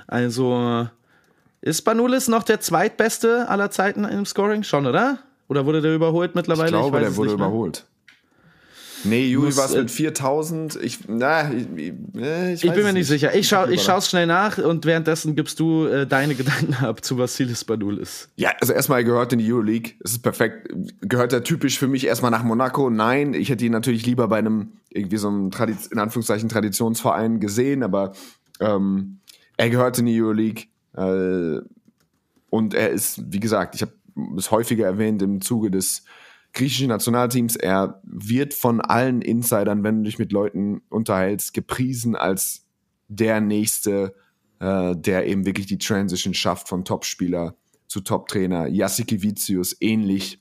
Also, ist Spanoulis noch der zweitbeste aller Zeiten im Scoring? Schon, oder? Oder wurde der überholt mittlerweile? Ich glaube, ich der wurde überholt. Nee, Juli war es äh, mit viertausend. Ich, na, ich, ich, ich, ich bin mir nicht sicher. Ich, schau, ich ich schaue es schnell nach und währenddessen gibst du äh, deine Gedanken ab zu Vassilis Spanoulis. Ja, also erstmal gehört in die Euroleague. Es ist perfekt. Gehört er typisch für mich erstmal nach Monaco? Nein, ich hätte ihn natürlich lieber bei einem irgendwie so einem Tradiz- in Anführungszeichen Traditionsverein gesehen, aber ähm, er gehört in die Euroleague äh, und er ist, wie gesagt, ich habe es häufiger erwähnt im Zuge des griechischen Nationalteams, er wird von allen Insidern, wenn du dich mit Leuten unterhältst, gepriesen als der Nächste, äh, der eben wirklich die Transition schafft von Topspieler zu Toptrainer. Jassikevicius ähnlich,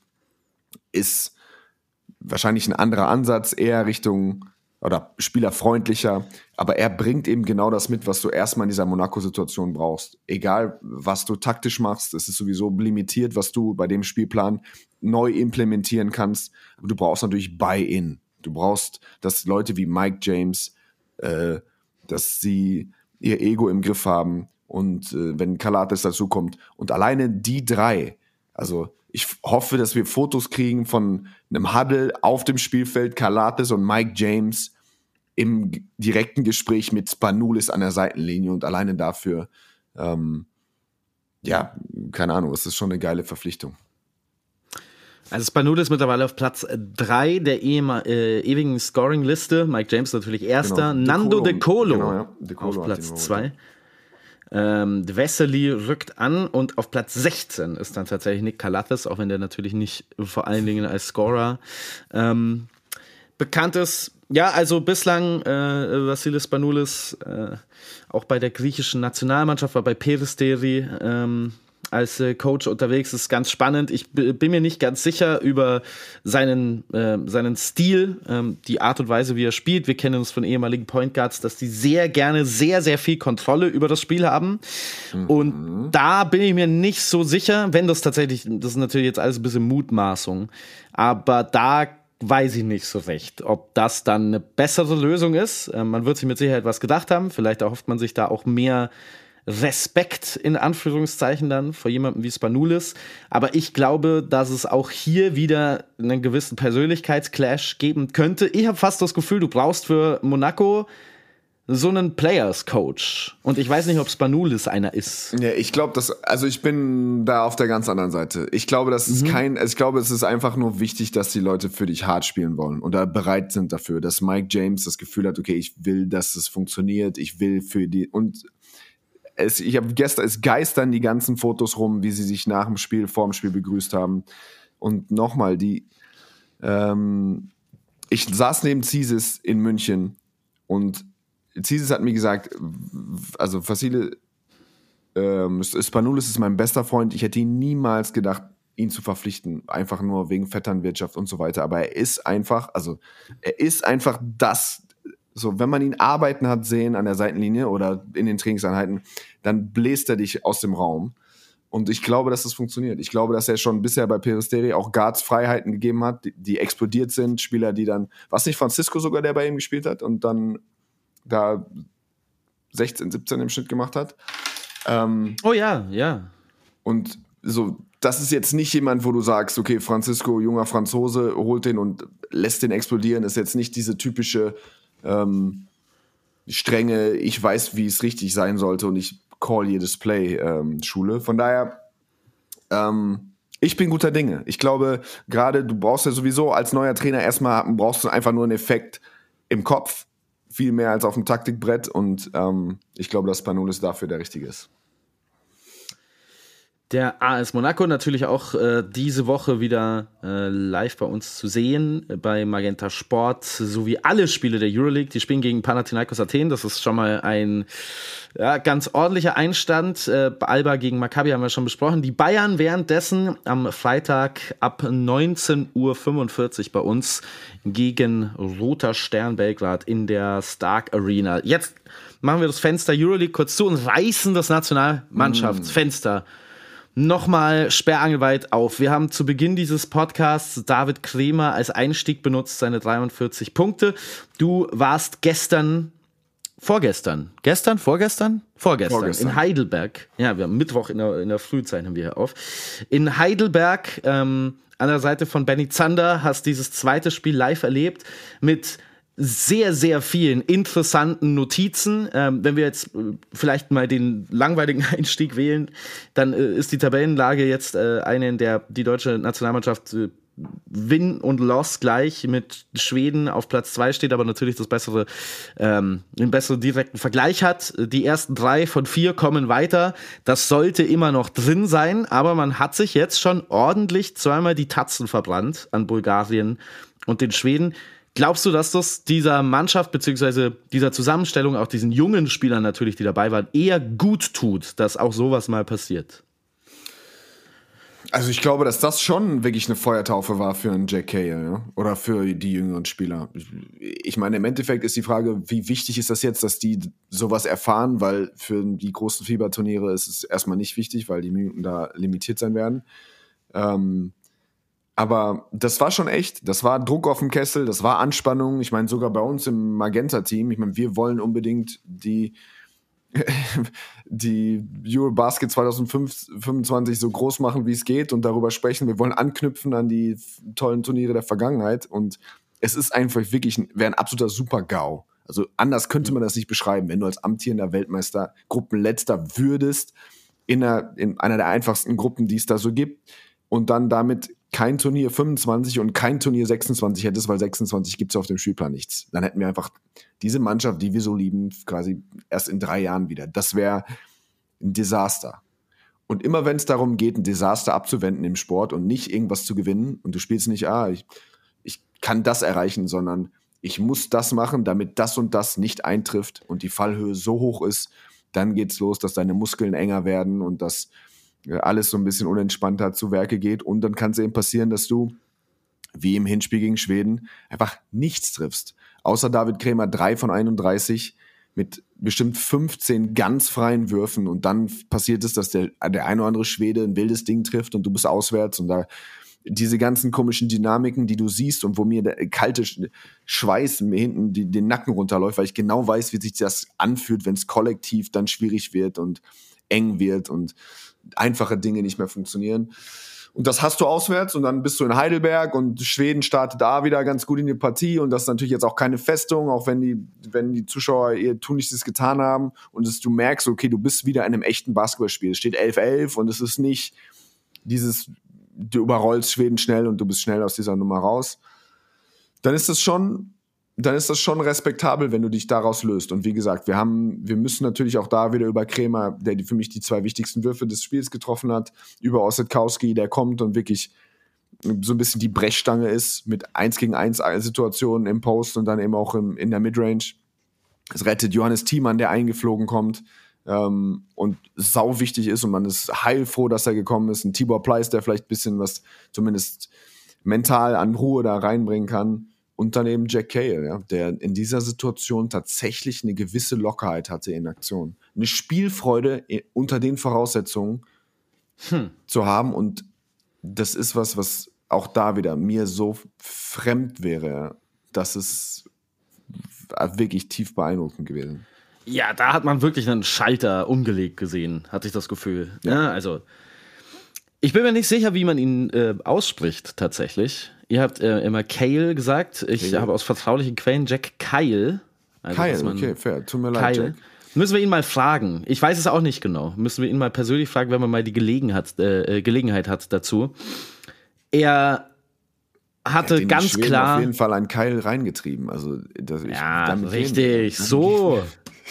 ist wahrscheinlich ein anderer Ansatz, eher Richtung oder spielerfreundlicher, aber er bringt eben genau das mit, was du erstmal in dieser Monaco-Situation brauchst. Egal, was du taktisch machst, es ist sowieso limitiert, was du bei dem Spielplan neu implementieren kannst, aber du brauchst natürlich Buy-in. Du brauchst, dass Leute wie Mike James, äh, dass sie ihr Ego im Griff haben und äh, wenn Kalates dazu kommt und alleine die drei, also ich hoffe, dass wir Fotos kriegen von einem Huddle auf dem Spielfeld, Kalates und Mike James im direkten Gespräch mit Spanoulis an der Seitenlinie und alleine dafür, ähm, ja, keine Ahnung, es ist schon eine geile Verpflichtung. Also Spanoulis mittlerweile auf Platz drei der ehema- äh, ewigen Scoring-Liste. Mike James natürlich erster. Genau. Nando De Colo, genau, ja. De Colo auf Platz zwei. Ähm, Vesely rückt an und auf Platz sechzehn ist dann tatsächlich Nick Kalates, auch wenn der natürlich nicht vor allen Dingen als Scorer ähm, bekannt ist. Ja, also bislang äh, Vassilis Spanoulis äh, auch bei der griechischen Nationalmannschaft, war bei Peristeri ähm, als äh, Coach unterwegs, ist ganz spannend. Ich b- bin mir nicht ganz sicher über seinen, äh, seinen Stil, ähm, die Art und Weise, wie er spielt. Wir kennen uns von ehemaligen Point Guards, dass die sehr gerne sehr, sehr viel Kontrolle über das Spiel haben. Mhm. Und da bin ich mir nicht so sicher, wenn das tatsächlich, das ist natürlich jetzt alles ein bisschen Mutmaßung, aber da weiß ich nicht so recht, ob das dann eine bessere Lösung ist. Äh, man wird sich mit Sicherheit was gedacht haben. Vielleicht erhofft man sich da auch mehr Respekt in Anführungszeichen dann vor jemandem wie Spanoulis. Aber ich glaube, dass es auch hier wieder einen gewissen Persönlichkeitsclash geben könnte. Ich habe fast das Gefühl, du brauchst für Monaco so einen Players-Coach. Und ich weiß nicht, ob Spanoulis einer ist. Ja, ich glaube, dass, also ich bin da auf der ganz anderen Seite. Ich glaube, das ist mhm. kein, also ich glaube, es ist einfach nur wichtig, dass die Leute für dich hart spielen wollen und da bereit sind dafür, dass Mike James das Gefühl hat, okay, ich will, dass es funktioniert, ich will für die, und es, ich habe gestern, es geistern die ganzen Fotos rum, wie sie sich nach dem Spiel, vor dem Spiel begrüßt haben. Und nochmal, die, ähm, ich saß neben Zizis in München und Zizis hat mir gesagt, also Vassile ähm, Spanoulis ist mein bester Freund, ich hätte ihn niemals gedacht, ihn zu verpflichten, einfach nur wegen Vetternwirtschaft und so weiter, aber er ist einfach, also er ist einfach das, so wenn man ihn arbeiten hat sehen an der Seitenlinie oder in den Trainingseinheiten, dann bläst er dich aus dem Raum und ich glaube, dass das funktioniert. Ich glaube, dass er schon bisher bei Peristeri auch Guards Freiheiten gegeben hat, die, die explodiert sind, Spieler, die dann, was nicht Francisco sogar, der bei ihm gespielt hat und dann da sechzehn, siebzehn im Schnitt gemacht hat. Ähm, oh ja, ja. Und so, das ist jetzt nicht jemand, wo du sagst, okay, Francisco, junger Franzose, holt den und lässt den explodieren, ist jetzt nicht diese typische ähm, strenge, ich weiß, wie es richtig sein sollte und ich call jedes Play ähm, Schule. Von daher, ähm, ich bin guter Dinge. Ich glaube, gerade du brauchst ja sowieso als neuer Trainer erstmal, brauchst du einfach nur einen Effekt im Kopf, viel mehr als auf dem Taktikbrett und ähm, ich glaube, dass Spanoulis dafür der Richtige ist. Der A S Monaco natürlich auch äh, diese Woche wieder äh, live bei uns zu sehen, äh, bei Magenta Sport, sowie alle Spiele der Euroleague. Die spielen gegen Panathinaikos Athen, das ist schon mal ein ja, ganz ordentlicher Einstand. Äh, Alba gegen Maccabi haben wir schon besprochen. Die Bayern währenddessen am Freitag ab neunzehn Uhr fünfundvierzig bei uns gegen Roter Stern Belgrad in der Stark Arena. Jetzt machen wir das Fenster Euroleague kurz zu und reißen das Nationalmannschaftsfenster mm. nochmal sperrangelweit auf. Wir haben zu Beginn dieses Podcasts David Krämer als Einstieg benutzt, seine dreiundvierzig Punkte. Du warst gestern, vorgestern, gestern, vorgestern? Vorgestern, vorgestern. in Heidelberg. Ja, wir haben Mittwoch in der, in der Früh zeichnen wir hier auf. In Heidelberg, ähm, an der Seite von Benny Zander, hast dieses zweite Spiel live erlebt mit sehr, sehr vielen interessanten Notizen. Ähm, wenn wir jetzt äh, vielleicht mal den langweiligen Einstieg wählen, dann äh, ist die Tabellenlage jetzt äh, eine, in der die deutsche Nationalmannschaft äh, Win und Loss gleich mit Schweden auf Platz zwei steht, aber natürlich das bessere, ähm, den besseren direkten Vergleich hat. Die ersten drei von vier kommen weiter. Das sollte immer noch drin sein, aber man hat sich jetzt schon ordentlich zweimal die Tatzen verbrannt an Bulgarien und den Schweden. Glaubst du, dass das dieser Mannschaft beziehungsweise dieser Zusammenstellung, auch diesen jungen Spielern natürlich, die dabei waren, eher gut tut, dass auch sowas mal passiert? Also ich glaube, dass das schon wirklich eine Feuertaufe war für einen Jack Cahill, ja? Oder für die jüngeren Spieler. Ich meine, im Endeffekt ist die Frage, wie wichtig ist das jetzt, dass die sowas erfahren, weil für die großen Fieberturniere ist es erstmal nicht wichtig, weil die Minuten da limitiert sein werden. Ähm, Aber das war schon echt, das war Druck auf dem Kessel, das war Anspannung. Ich meine, sogar bei uns im Magenta-Team, ich meine, wir wollen unbedingt die, die Eurobasket zwanzig fünfundzwanzig so groß machen, wie es geht und darüber sprechen. Wir wollen anknüpfen an die tollen Turniere der Vergangenheit und es ist einfach wirklich, wäre ein absoluter Super-GAU. Also anders könnte man das nicht beschreiben, wenn du als amtierender Weltmeister Gruppenletzter würdest in einer, in einer der einfachsten Gruppen, die es da so gibt und dann damit kein Turnier fünfundzwanzig und kein Turnier sechsundzwanzig hättest, weil sechsundzwanzig gibt es auf dem Spielplan nichts. Dann hätten wir einfach diese Mannschaft, die wir so lieben, quasi erst in drei Jahren wieder. Das wäre ein Desaster. Und immer wenn es darum geht, ein Desaster abzuwenden im Sport und nicht irgendwas zu gewinnen und du spielst nicht, ah, ich, ich kann das erreichen, sondern ich muss das machen, damit das und das nicht eintrifft und die Fallhöhe so hoch ist, dann geht's los, dass deine Muskeln enger werden und dass alles so ein bisschen unentspannter zu Werke geht und dann kann es eben passieren, dass du, wie im Hinspiel gegen Schweden, einfach nichts triffst. Außer David Krämer drei von einunddreißig mit bestimmt fünfzehn ganz freien Würfen und dann passiert es, dass der, der ein oder andere Schwede ein wildes Ding trifft und du bist auswärts und da diese ganzen komischen Dynamiken, die du siehst und wo mir der kalte Schweiß mir hinten die, den Nacken runterläuft, weil ich genau weiß, wie sich das anfühlt, wenn es kollektiv dann schwierig wird und eng wird und einfache Dinge nicht mehr funktionieren. Und das hast du auswärts und dann bist du in Heidelberg und Schweden startet da wieder ganz gut in die Partie und das ist natürlich jetzt auch keine Festung, auch wenn die, wenn die Zuschauer ihr Tunlichstes getan haben und es, du merkst, okay, du bist wieder in einem echten Basketballspiel. Es steht elf elf und es ist nicht dieses, du überrollst Schweden schnell und du bist schnell aus dieser Nummer raus. Dann ist es schon dann ist das schon respektabel, wenn du dich daraus löst. Und wie gesagt, wir haben, wir müssen natürlich auch da wieder über Krämer, der die, für mich die zwei wichtigsten Würfe des Spiels getroffen hat, über Ossetkowski, der kommt und wirklich so ein bisschen die Brechstange ist mit eins gegen eins Situationen im Post und dann eben auch im, in der Midrange. Es rettet Johannes Thiemann, der eingeflogen kommt ähm, und sau wichtig ist und man ist heilfroh, dass er gekommen ist. Ein Tibor Pleiss, der vielleicht ein bisschen was zumindest mental an Ruhe da reinbringen kann. Und dann eben Jack Cahill, ja, der in dieser Situation tatsächlich eine gewisse Lockerheit hatte in Aktion. Eine Spielfreude unter den Voraussetzungen hm. zu haben. Und das ist was, was auch da wieder mir so fremd wäre, dass es wirklich tief beeindruckend gewesen. Ja, da hat man wirklich einen Schalter umgelegt gesehen, hatte ich das Gefühl. Ja, ja also ich bin mir nicht sicher, wie man ihn äh, ausspricht tatsächlich. Ihr habt äh, immer Cahill gesagt. Ich ja. habe aus vertraulichen Quellen Jack Cahill. Also, Cahill, okay, fair. Tut mir leid, Jack. Müssen wir ihn mal fragen. Ich weiß es auch nicht genau. Müssen wir ihn mal persönlich fragen, wenn man mal die Gelegenheit, äh, Gelegenheit hat dazu. Er hatte ja, ganz klar auf jeden Fall einen Keil reingetrieben. Also, das, ich, ja, richtig. So.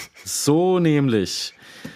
So nämlich.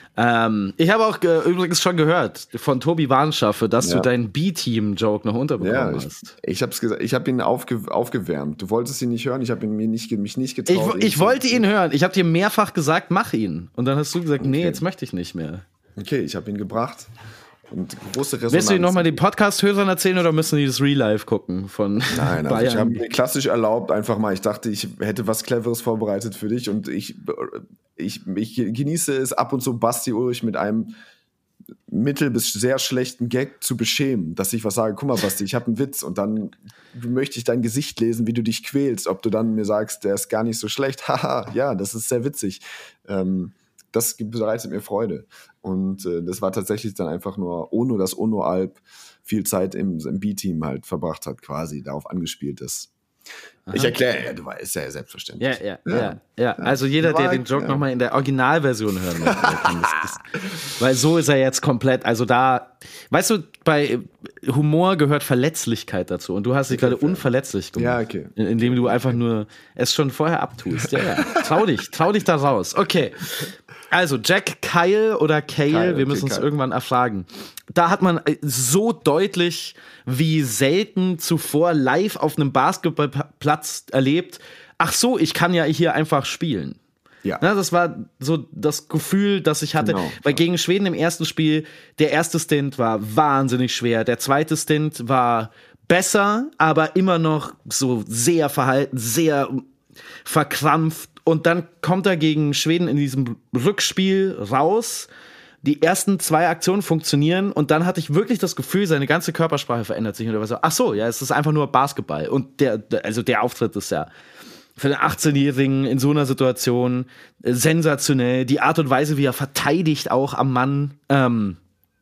Ähm, ich habe auch äh, übrigens schon gehört von Tobi Warnschaffe, dass ja. du deinen B-Team-Joke noch unterbekommen ja, ich, hast. Ich habe gesagt, ich habe ihn aufge, aufgewärmt. Du wolltest ihn nicht hören, ich habe ihn mir nicht, mich nicht getraut. Ich, ich wollte ihn hören. Ich habe dir mehrfach gesagt, mach ihn. Und dann hast du gesagt, okay. nee, jetzt möchte ich nicht mehr. Okay, ich habe ihn gebracht. Und große Resonanz. Willst du ihn nochmal den Podcast-Hörern erzählen oder müssen die das Real-Life gucken von Nein, also Bayern? ich habe mir klassisch erlaubt, einfach mal, ich dachte, ich hätte was Cleveres vorbereitet für dich und ich, ich, ich genieße es ab und zu, Basti Ulrich mit einem mittel- bis sehr schlechten Gag zu beschämen, dass ich was sage, guck mal Basti, ich habe einen Witz und dann möchte ich dein Gesicht lesen, wie du dich quälst, ob du dann mir sagst, der ist gar nicht so schlecht, haha, ja, das ist sehr witzig. Ähm, das bereitet mir Freude. Und äh, das war tatsächlich dann einfach nur, ohne dass Ono Alp viel Zeit im, im B-Team halt verbracht hat, quasi darauf angespielt ist. Aha. Ich erkläre, ja, du weißt ja selbstverständlich. Ja, ja, ja. ja, ja. Also jeder, der den Joke ja. nochmal in der Originalversion hören möchte, kann das, das, weil so ist er jetzt komplett, also da, weißt du, bei Humor gehört Verletzlichkeit dazu und du hast dich okay, gerade fair. unverletzlich gemacht. Ja, okay. Indem du einfach nur es schon vorher abtust. Ja, ja. Trau dich, trau dich da raus. Okay. Also Jack Cahill oder Cahill, Kyle, wir müssen okay, uns Kyle. irgendwann erfragen. Da hat man so deutlich wie selten zuvor live auf einem Basketballplatz erlebt, ach so, ich kann ja hier einfach spielen. Ja. Na, das war so das Gefühl, das ich hatte. Genau. Weil gegen Schweden im ersten Spiel, der erste Stint war wahnsinnig schwer, der zweite Stint war besser, aber immer noch so sehr verhalten, sehr verkrampft. Und dann kommt er gegen Schweden in diesem Rückspiel raus. Die ersten zwei Aktionen funktionieren und dann hatte ich wirklich das Gefühl, seine ganze Körpersprache verändert sich. Und er war so, ach so, ja, es ist einfach nur Basketball. Und der, also der Auftritt ist ja für den achtzehnjährigen in so einer Situation äh, sensationell. Die Art und Weise, wie er verteidigt auch am Mann. Ähm,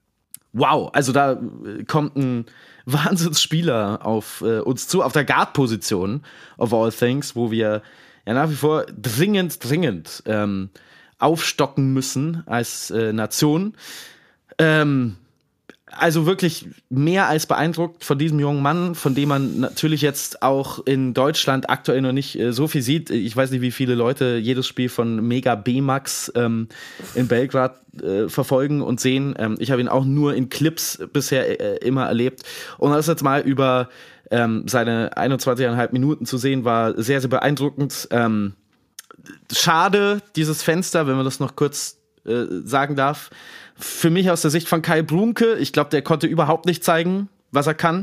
wow, also da äh, kommt ein Wahnsinnsspieler auf äh, uns zu, auf der Guard-Position of all things, wo wir ja nach wie vor dringend, dringend ähm, aufstocken müssen als äh, Nation. Ähm, also wirklich mehr als beeindruckt von diesem jungen Mann, von dem man natürlich jetzt auch in Deutschland aktuell noch nicht äh, so viel sieht. Ich weiß nicht, wie viele Leute jedes Spiel von Mega B-Max ähm, in Belgrad äh, verfolgen und sehen. Ähm, ich habe ihn auch nur in Clips bisher äh, immer erlebt. Und das jetzt mal über ähm, seine einundzwanzig Komma fünf Minuten zu sehen, war sehr, sehr beeindruckend. Ähm, schade, dieses Fenster, wenn man das noch kurz äh, sagen darf. Für mich aus der Sicht von Kai Brunke, ich glaube, der konnte überhaupt nicht zeigen, was er kann.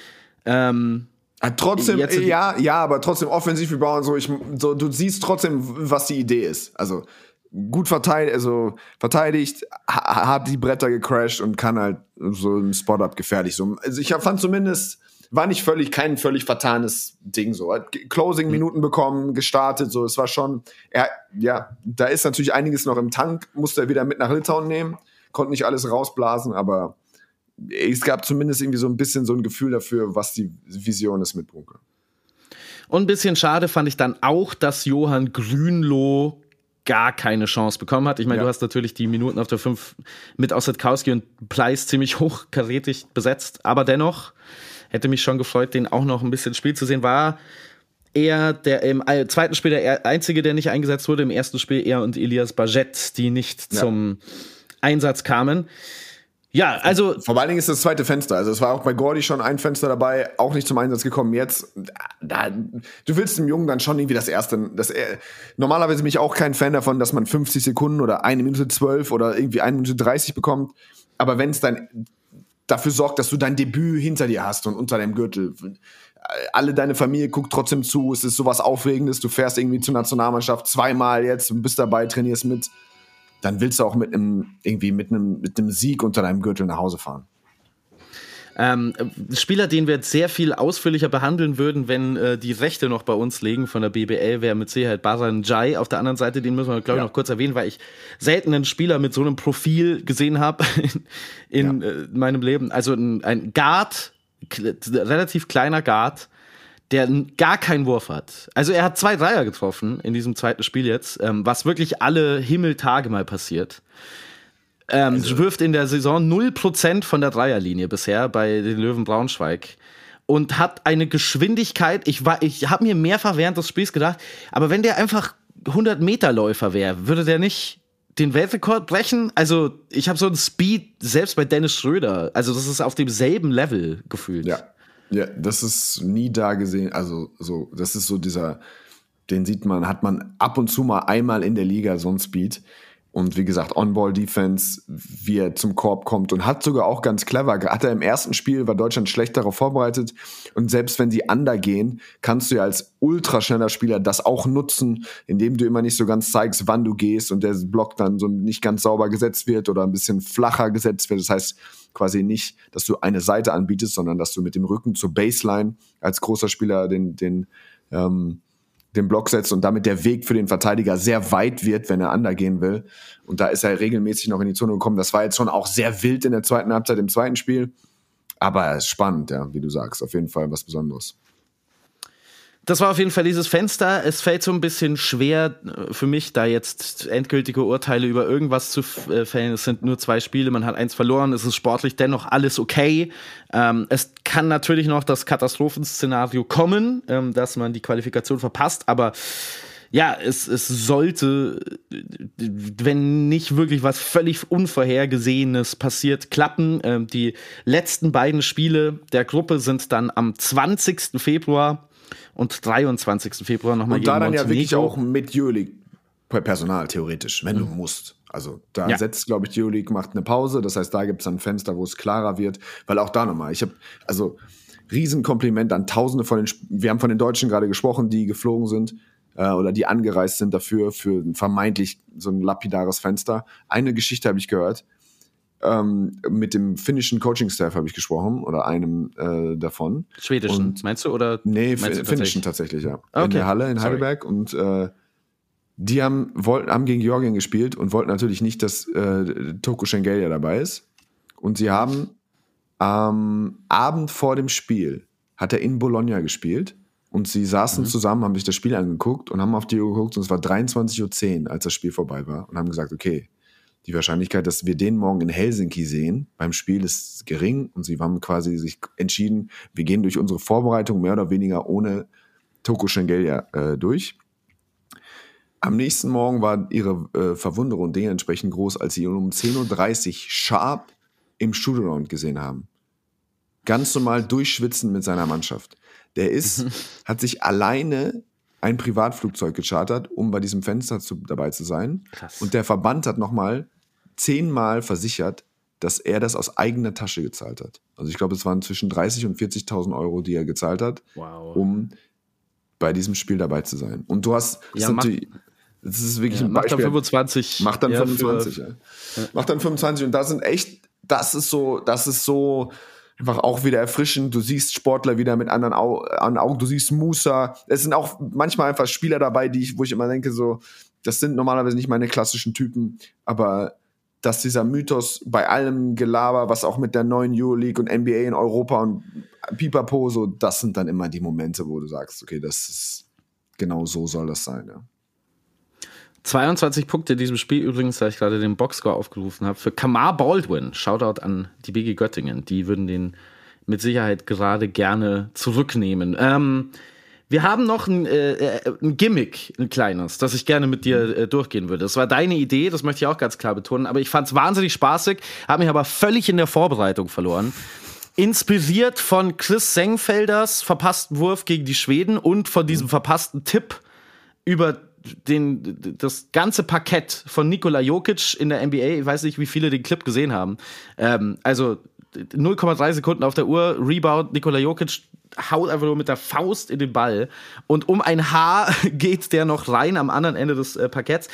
Ähm, ja, trotzdem, jetzt, ja, ja, aber trotzdem offensiv wie Bauern, so, ich, so, du siehst trotzdem, was die Idee ist. Also gut verteidigt, also verteidigt, ha, hat die Bretter gecrashed und kann halt so im Spot-Up gefährlich. So, also ich fand zumindest, war nicht völlig, kein völlig vertanes Ding so. Hat Closing-Minuten bekommen, gestartet, so, es war schon, er, ja, da ist natürlich einiges noch im Tank, musste er wieder mit nach Litauen nehmen. Konnte nicht alles rausblasen, aber es gab zumindest irgendwie so ein bisschen so ein Gefühl dafür, was die Vision ist mit Brunke. Und ein bisschen schade fand ich dann auch, dass Johann Grünloh gar keine Chance bekommen hat. Ich meine, ja. du hast natürlich die Minuten auf der fünf mit Ossetkowski und Pleiss ziemlich hochkarätig besetzt, aber dennoch hätte mich schon gefreut, den auch noch ein bisschen Spiel zu sehen. War er, der im zweiten Spiel der Einzige, der nicht eingesetzt wurde, im ersten Spiel er und Elias Bajet, die nicht ja. zum Einsatz kamen. Ja, also. Vor allen Dingen ist das zweite Fenster. Also es war auch bei Gordy schon ein Fenster dabei, auch nicht zum Einsatz gekommen. Jetzt, da, du willst dem Jungen dann schon irgendwie das erste. Das, äh, normalerweise bin ich auch kein Fan davon, dass man fünfzig Sekunden oder eine Minute zwölf oder irgendwie eine Minute dreißig bekommt. Aber wenn es dann dafür sorgt, dass du dein Debüt hinter dir hast und unter deinem Gürtel, alle deine Familie guckt trotzdem zu, es ist sowas Aufregendes, du fährst irgendwie zur Nationalmannschaft zweimal jetzt und bist dabei, trainierst mit, dann willst du auch mit einem irgendwie mit einem mit einem Sieg unter deinem Gürtel nach Hause fahren. Ähm, Spieler, den wir jetzt sehr viel ausführlicher behandeln würden, wenn äh, die Rechte noch bei uns liegen von der B B L, wäre mit Sicherheit Baran Jai. Auf der anderen Seite, den müssen wir, glaube ich, ja. noch kurz erwähnen, weil ich selten einen Spieler mit so einem Profil gesehen habe in, in ja. äh, meinem Leben. Also ein, ein Guard, k- relativ kleiner Guard, der gar keinen Wurf hat. Also er hat zwei Dreier getroffen in diesem zweiten Spiel jetzt, ähm, was wirklich alle Himmeltage mal passiert. Ähm, also. Wirft in der Saison null Prozent von der Dreierlinie bisher bei den Löwen Braunschweig und hat eine Geschwindigkeit, ich, war, ich habe mir mehrfach während des Spiels gedacht, aber wenn der einfach hundert-Meter-Läufer wäre, würde der nicht den Weltrekord brechen? Also ich habe so einen Speed, selbst bei Dennis Schröder, also das ist auf demselben Level gefühlt. Ja. Ja, das ist nie da gesehen, also so, das ist so dieser, den sieht man, hat man ab und zu mal einmal in der Liga so einen Speed und wie gesagt, On-Ball-Defense, wie er zum Korb kommt und hat sogar auch ganz clever, hat er im ersten Spiel, war Deutschland schlecht darauf vorbereitet und selbst wenn sie undergehen, kannst du ja als ultraschneller Spieler das auch nutzen, indem du immer nicht so ganz zeigst, wann du gehst und der Block dann so nicht ganz sauber gesetzt wird oder ein bisschen flacher gesetzt wird, das heißt, quasi nicht, dass du eine Seite anbietest, sondern dass du mit dem Rücken zur Baseline als großer Spieler den, den, ähm, den Block setzt und damit der Weg für den Verteidiger sehr weit wird, wenn er undergehen will. Und da ist er regelmäßig noch in die Zone gekommen. Das war jetzt schon auch sehr wild in der zweiten Halbzeit im zweiten Spiel. Aber spannend, ja, wie du sagst. Auf jeden Fall was Besonderes. Das war auf jeden Fall dieses Fenster. Es fällt so ein bisschen schwer für mich, da jetzt endgültige Urteile über irgendwas zu fällen. Es sind nur zwei Spiele, man hat eins verloren, es ist sportlich dennoch alles okay. Ähm, es kann natürlich noch das Katastrophenszenario kommen, ähm, dass man die Qualifikation verpasst, aber ja, es, es sollte, wenn nicht wirklich was völlig Unvorhergesehenes passiert, klappen. Ähm, die letzten beiden Spiele der Gruppe sind dann am zwanzigsten Februar und dreiundzwanzigsten Februar nochmal gegen Montenegro. Und da dann ja wirklich auch mit Euroleague Personal, theoretisch, wenn mhm. du musst. Also da ja. setzt, glaube ich, Euroleague macht eine Pause. Das heißt, da gibt es dann ein Fenster, wo es klarer wird. Weil auch da nochmal, ich habe, also Riesenkompliment an Tausende von den, wir haben von den Deutschen gerade gesprochen, die geflogen sind äh, oder die angereist sind dafür, für vermeintlich so ein lapidares Fenster. Eine Geschichte habe ich gehört, Ähm, mit dem finnischen Coaching-Staff habe ich gesprochen oder einem äh, davon. Schwedischen, und, meinst du? Oder nee, meinst du finnischen tatsächlich, ja. Okay. In der Halle in Heidelberg. Sorry. Und äh, die haben, wollten, haben gegen Georgien gespielt und wollten natürlich nicht, dass äh, Toko Schengelia dabei ist. Und sie haben am Abend vor dem Spiel, hat er in Bologna gespielt und sie saßen mhm. zusammen, haben sich das Spiel angeguckt und haben auf die Uhr geguckt und es war dreiundzwanzig Uhr zehn, als das Spiel vorbei war und haben gesagt, okay, die Wahrscheinlichkeit, dass wir den morgen in Helsinki sehen beim Spiel, ist gering. Und sie haben quasi sich entschieden, wir gehen durch unsere Vorbereitung mehr oder weniger ohne Toko Schengelia äh, durch. Am nächsten Morgen war ihre äh, Verwunderung dementsprechend groß, als sie ihn um zehn Uhr dreißig sharp im Shootaround gesehen haben. Ganz normal durchschwitzen mit seiner Mannschaft. Der ist, hat sich alleine ein Privatflugzeug gechartert, um bei diesem Fenster zu, dabei zu sein. Krass. Und der Verband hat nochmal zehnmal versichert, dass er das aus eigener Tasche gezahlt hat. Also ich glaube, es waren zwischen dreißig und vierzigtausend Euro, die er gezahlt hat, wow. um bei diesem Spiel dabei zu sein. Und du hast, ja, mach, das ist wirklich ja, ein Beispiel. Macht dann fünfundzwanzig. Macht dann ja, fünfundzwanzig, für, ja. ja. Macht dann fünfundzwanzig und das sind echt, das ist so, das ist so einfach auch wieder erfrischend. Du siehst Sportler wieder mit anderen Au- an Augen. Du siehst Musa. Es sind auch manchmal einfach Spieler dabei, die ich, wo ich immer denke, so, das sind normalerweise nicht meine klassischen Typen, aber dass dieser Mythos bei allem Gelaber, was auch mit der neuen Euroleague und N B A in Europa und Pipapo, so, das sind dann immer die Momente, wo du sagst, okay, das ist, genau so soll das sein, ja. zweiundzwanzig Punkte in diesem Spiel übrigens, da ich gerade den Boxscore aufgerufen habe, für Kamar Baldwin. Shoutout an die B G Göttingen. Die würden den mit Sicherheit gerade gerne zurücknehmen. Ähm, Wir haben noch ein, äh, ein Gimmick, ein kleines, das ich gerne mit dir äh, durchgehen würde. Das war deine Idee, das möchte ich auch ganz klar betonen, aber ich fand es wahnsinnig spaßig, habe mich aber völlig in der Vorbereitung verloren. Inspiriert von Chris Sengfelders verpassten Wurf gegen die Schweden und von diesem verpassten Tipp über den, das ganze Parkett von Nikola Jokic in der N B A. Ich weiß nicht, wie viele den Clip gesehen haben. Ähm, also null Komma drei Sekunden auf der Uhr, Rebound, Nikola Jokic haut einfach nur mit der Faust in den Ball und um ein Haar geht der noch rein am anderen Ende des äh, Parketts.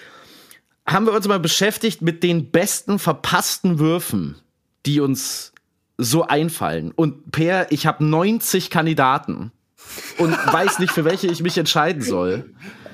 Haben wir uns mal beschäftigt mit den besten verpassten Würfen, die uns so einfallen. Und Per, ich habe neunzig Kandidaten und weiß nicht, für welche ich mich entscheiden soll.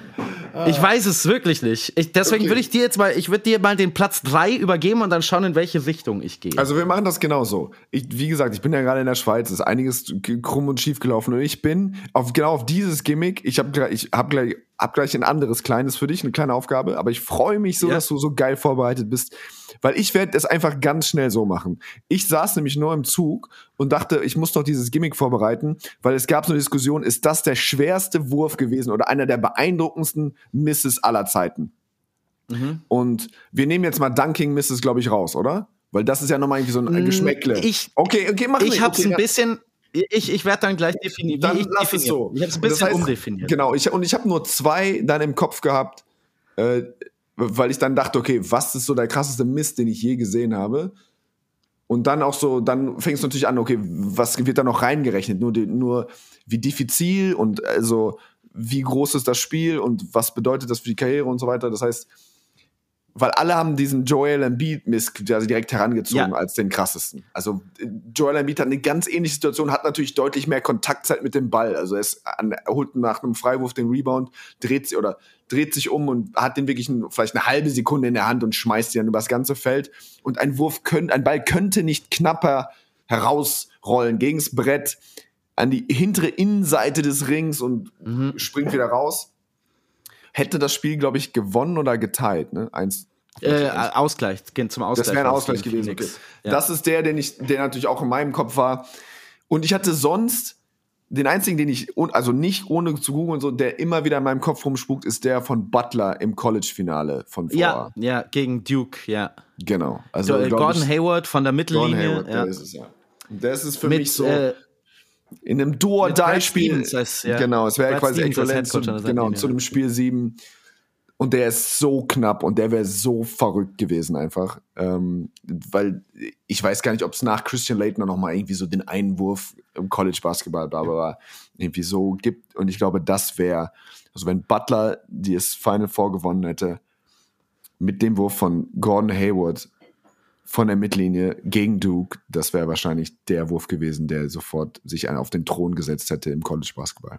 Ich weiß es wirklich nicht. Ich, deswegen Okay. würde ich dir jetzt mal, ich würde dir mal den Platz drei übergeben und dann schauen, in welche Richtung ich gehe. Also wir machen das genauso. Ich, wie gesagt, ich bin ja gerade in der Schweiz, es ist einiges krumm und schief gelaufen und ich bin auf genau auf dieses Gimmick, ich habe ich hab gleich, hab gleich ein anderes kleines für dich, eine kleine Aufgabe, aber ich freue mich so, Ja. dass du so geil vorbereitet bist, weil ich werde es einfach ganz schnell so machen. Ich saß nämlich nur im Zug und dachte, ich muss doch dieses Gimmick vorbereiten, weil es gab so eine Diskussion, ist das der schwerste Wurf gewesen oder einer der beeindruckendsten Misses aller Zeiten? Mhm. Und wir nehmen jetzt mal Dunking Misses, glaube ich, raus, oder? Weil das ist ja nochmal irgendwie so ein Geschmäckle. Ich, okay, okay, mach ich nicht. hab's okay, ein dann- bisschen, ich, ich werde dann gleich definieren, Dann wie ich lass es definiere. so. Ich hab's ein Das bisschen heißt, umdefiniert. Genau, ich, und ich habe nur zwei dann im Kopf gehabt, äh, weil ich dann dachte, okay, was ist so der krasseste Mist, den ich je gesehen habe? Und dann auch so, dann fängst du natürlich an, okay, was wird da noch reingerechnet? Nur, die, nur wie diffizil und also wie groß ist das Spiel und was bedeutet das für die Karriere und so weiter. Das heißt, weil alle haben diesen Joel Embiid-Miss also direkt herangezogen Ja. als den krassesten. Also Joel Embiid hat eine ganz ähnliche Situation, hat natürlich deutlich mehr Kontaktzeit mit dem Ball. Also er, ist an, er holt nach einem Freiwurf den Rebound, dreht sich oder dreht sich um und hat den wirklich ein, vielleicht eine halbe Sekunde in der Hand und schmeißt ihn dann übers ganze Feld. Und ein Wurf könnte, ein Ball könnte nicht knapper herausrollen gegens Brett an die hintere Innenseite des Rings und Mhm. springt wieder raus. Hätte das Spiel, glaube ich, gewonnen oder geteilt, ne? Eins. Äh, Ausgleich, zum Ausgleich. Das wäre ein war's Ausgleich gegen gewesen. Okay. Phoenix. Ja. Das ist der, den ich, der natürlich auch in meinem Kopf war. Und ich hatte sonst den einzigen, den ich, also nicht ohne zu googeln und so, der immer wieder in meinem Kopf rumspukt, ist der von Butler im College-Finale von vor. Ja, ja, gegen Duke, ja. Genau. Also, Also, glaub Gordon ich, Hayward von der Gordon Mittellinie. Hayward, ja. der ist es, ja. Das ist für Mit, mich so äh, in einem Do-or-Die-Spiel. Brad Stevens als- ja. Genau, es wäre Brad quasi Stevens als äquivalent zu, Headcoach an der genau, Seitenlinie. zu dem Spiel sieben. Und der ist so knapp und der wäre so verrückt gewesen einfach. Ähm, weil ich weiß gar nicht, ob es nach Christian Laettner noch mal irgendwie so den Einwurf im College-Basketball bla, bla, bla, irgendwie so gibt. Und ich glaube, das wäre, also wenn Butler das Final Four gewonnen hätte, mit dem Wurf von Gordon Hayward von der Mittellinie gegen Duke, das wäre wahrscheinlich der Wurf gewesen, der sofort sich auf den Thron gesetzt hätte im College-Basketball.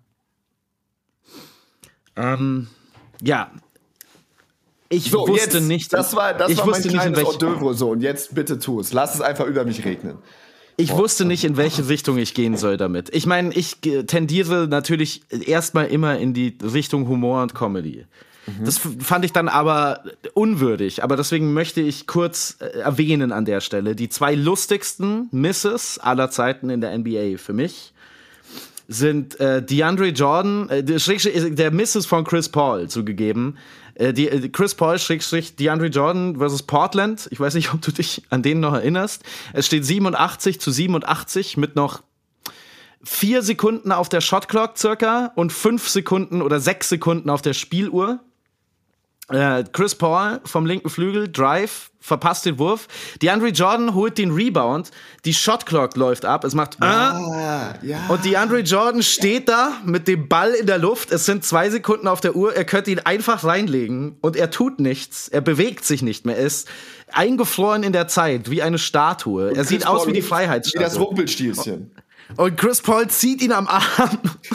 Ähm, ja. Ich So, wusste jetzt, nicht. das war, das ich war mein wusste nicht, in kleines welche, Hors d'oeuvre so. Und jetzt bitte tu es. Lass es einfach über mich regnen. ich wusste nicht, in welche Richtung ich gehen soll damit. Ich meine, ich äh, tendiere natürlich erstmal immer in die Richtung Humor und Comedy. Das f- fand ich dann aber unwürdig. Aber deswegen möchte ich kurz äh, erwähnen an der Stelle die zwei lustigsten Misses aller Zeiten in der N B A für mich sind äh, DeAndre Jordan, äh, der, Schrägstrich- der Misses von Chris Paul zugegeben. Äh, die, äh, Chris Paul, Schrägstrich, DeAndre Jordan versus Portland. Ich weiß nicht, ob du dich an den noch erinnerst. Es steht siebenundachtzig zu siebenundachtzig mit noch vier Sekunden auf der Shotclock circa und fünf Sekunden oder sechs Sekunden auf der Spieluhr. Äh, Chris Paul vom linken Flügel, Drive, verpasst den Wurf. DeAndre Jordan holt den Rebound. Die Shotclock läuft ab. Es macht Ah, ja. und DeAndre Jordan steht da mit dem Ball in der Luft. Es sind zwei Sekunden auf der Uhr. Er könnte ihn einfach reinlegen und er tut nichts. Er bewegt sich nicht mehr. Er ist eingefroren in der Zeit, wie eine Statue. Er sieht aus wie die Freiheitsstatue. Wie das Rumpelstilzchen. Und Chris Paul zieht ihn am Arm.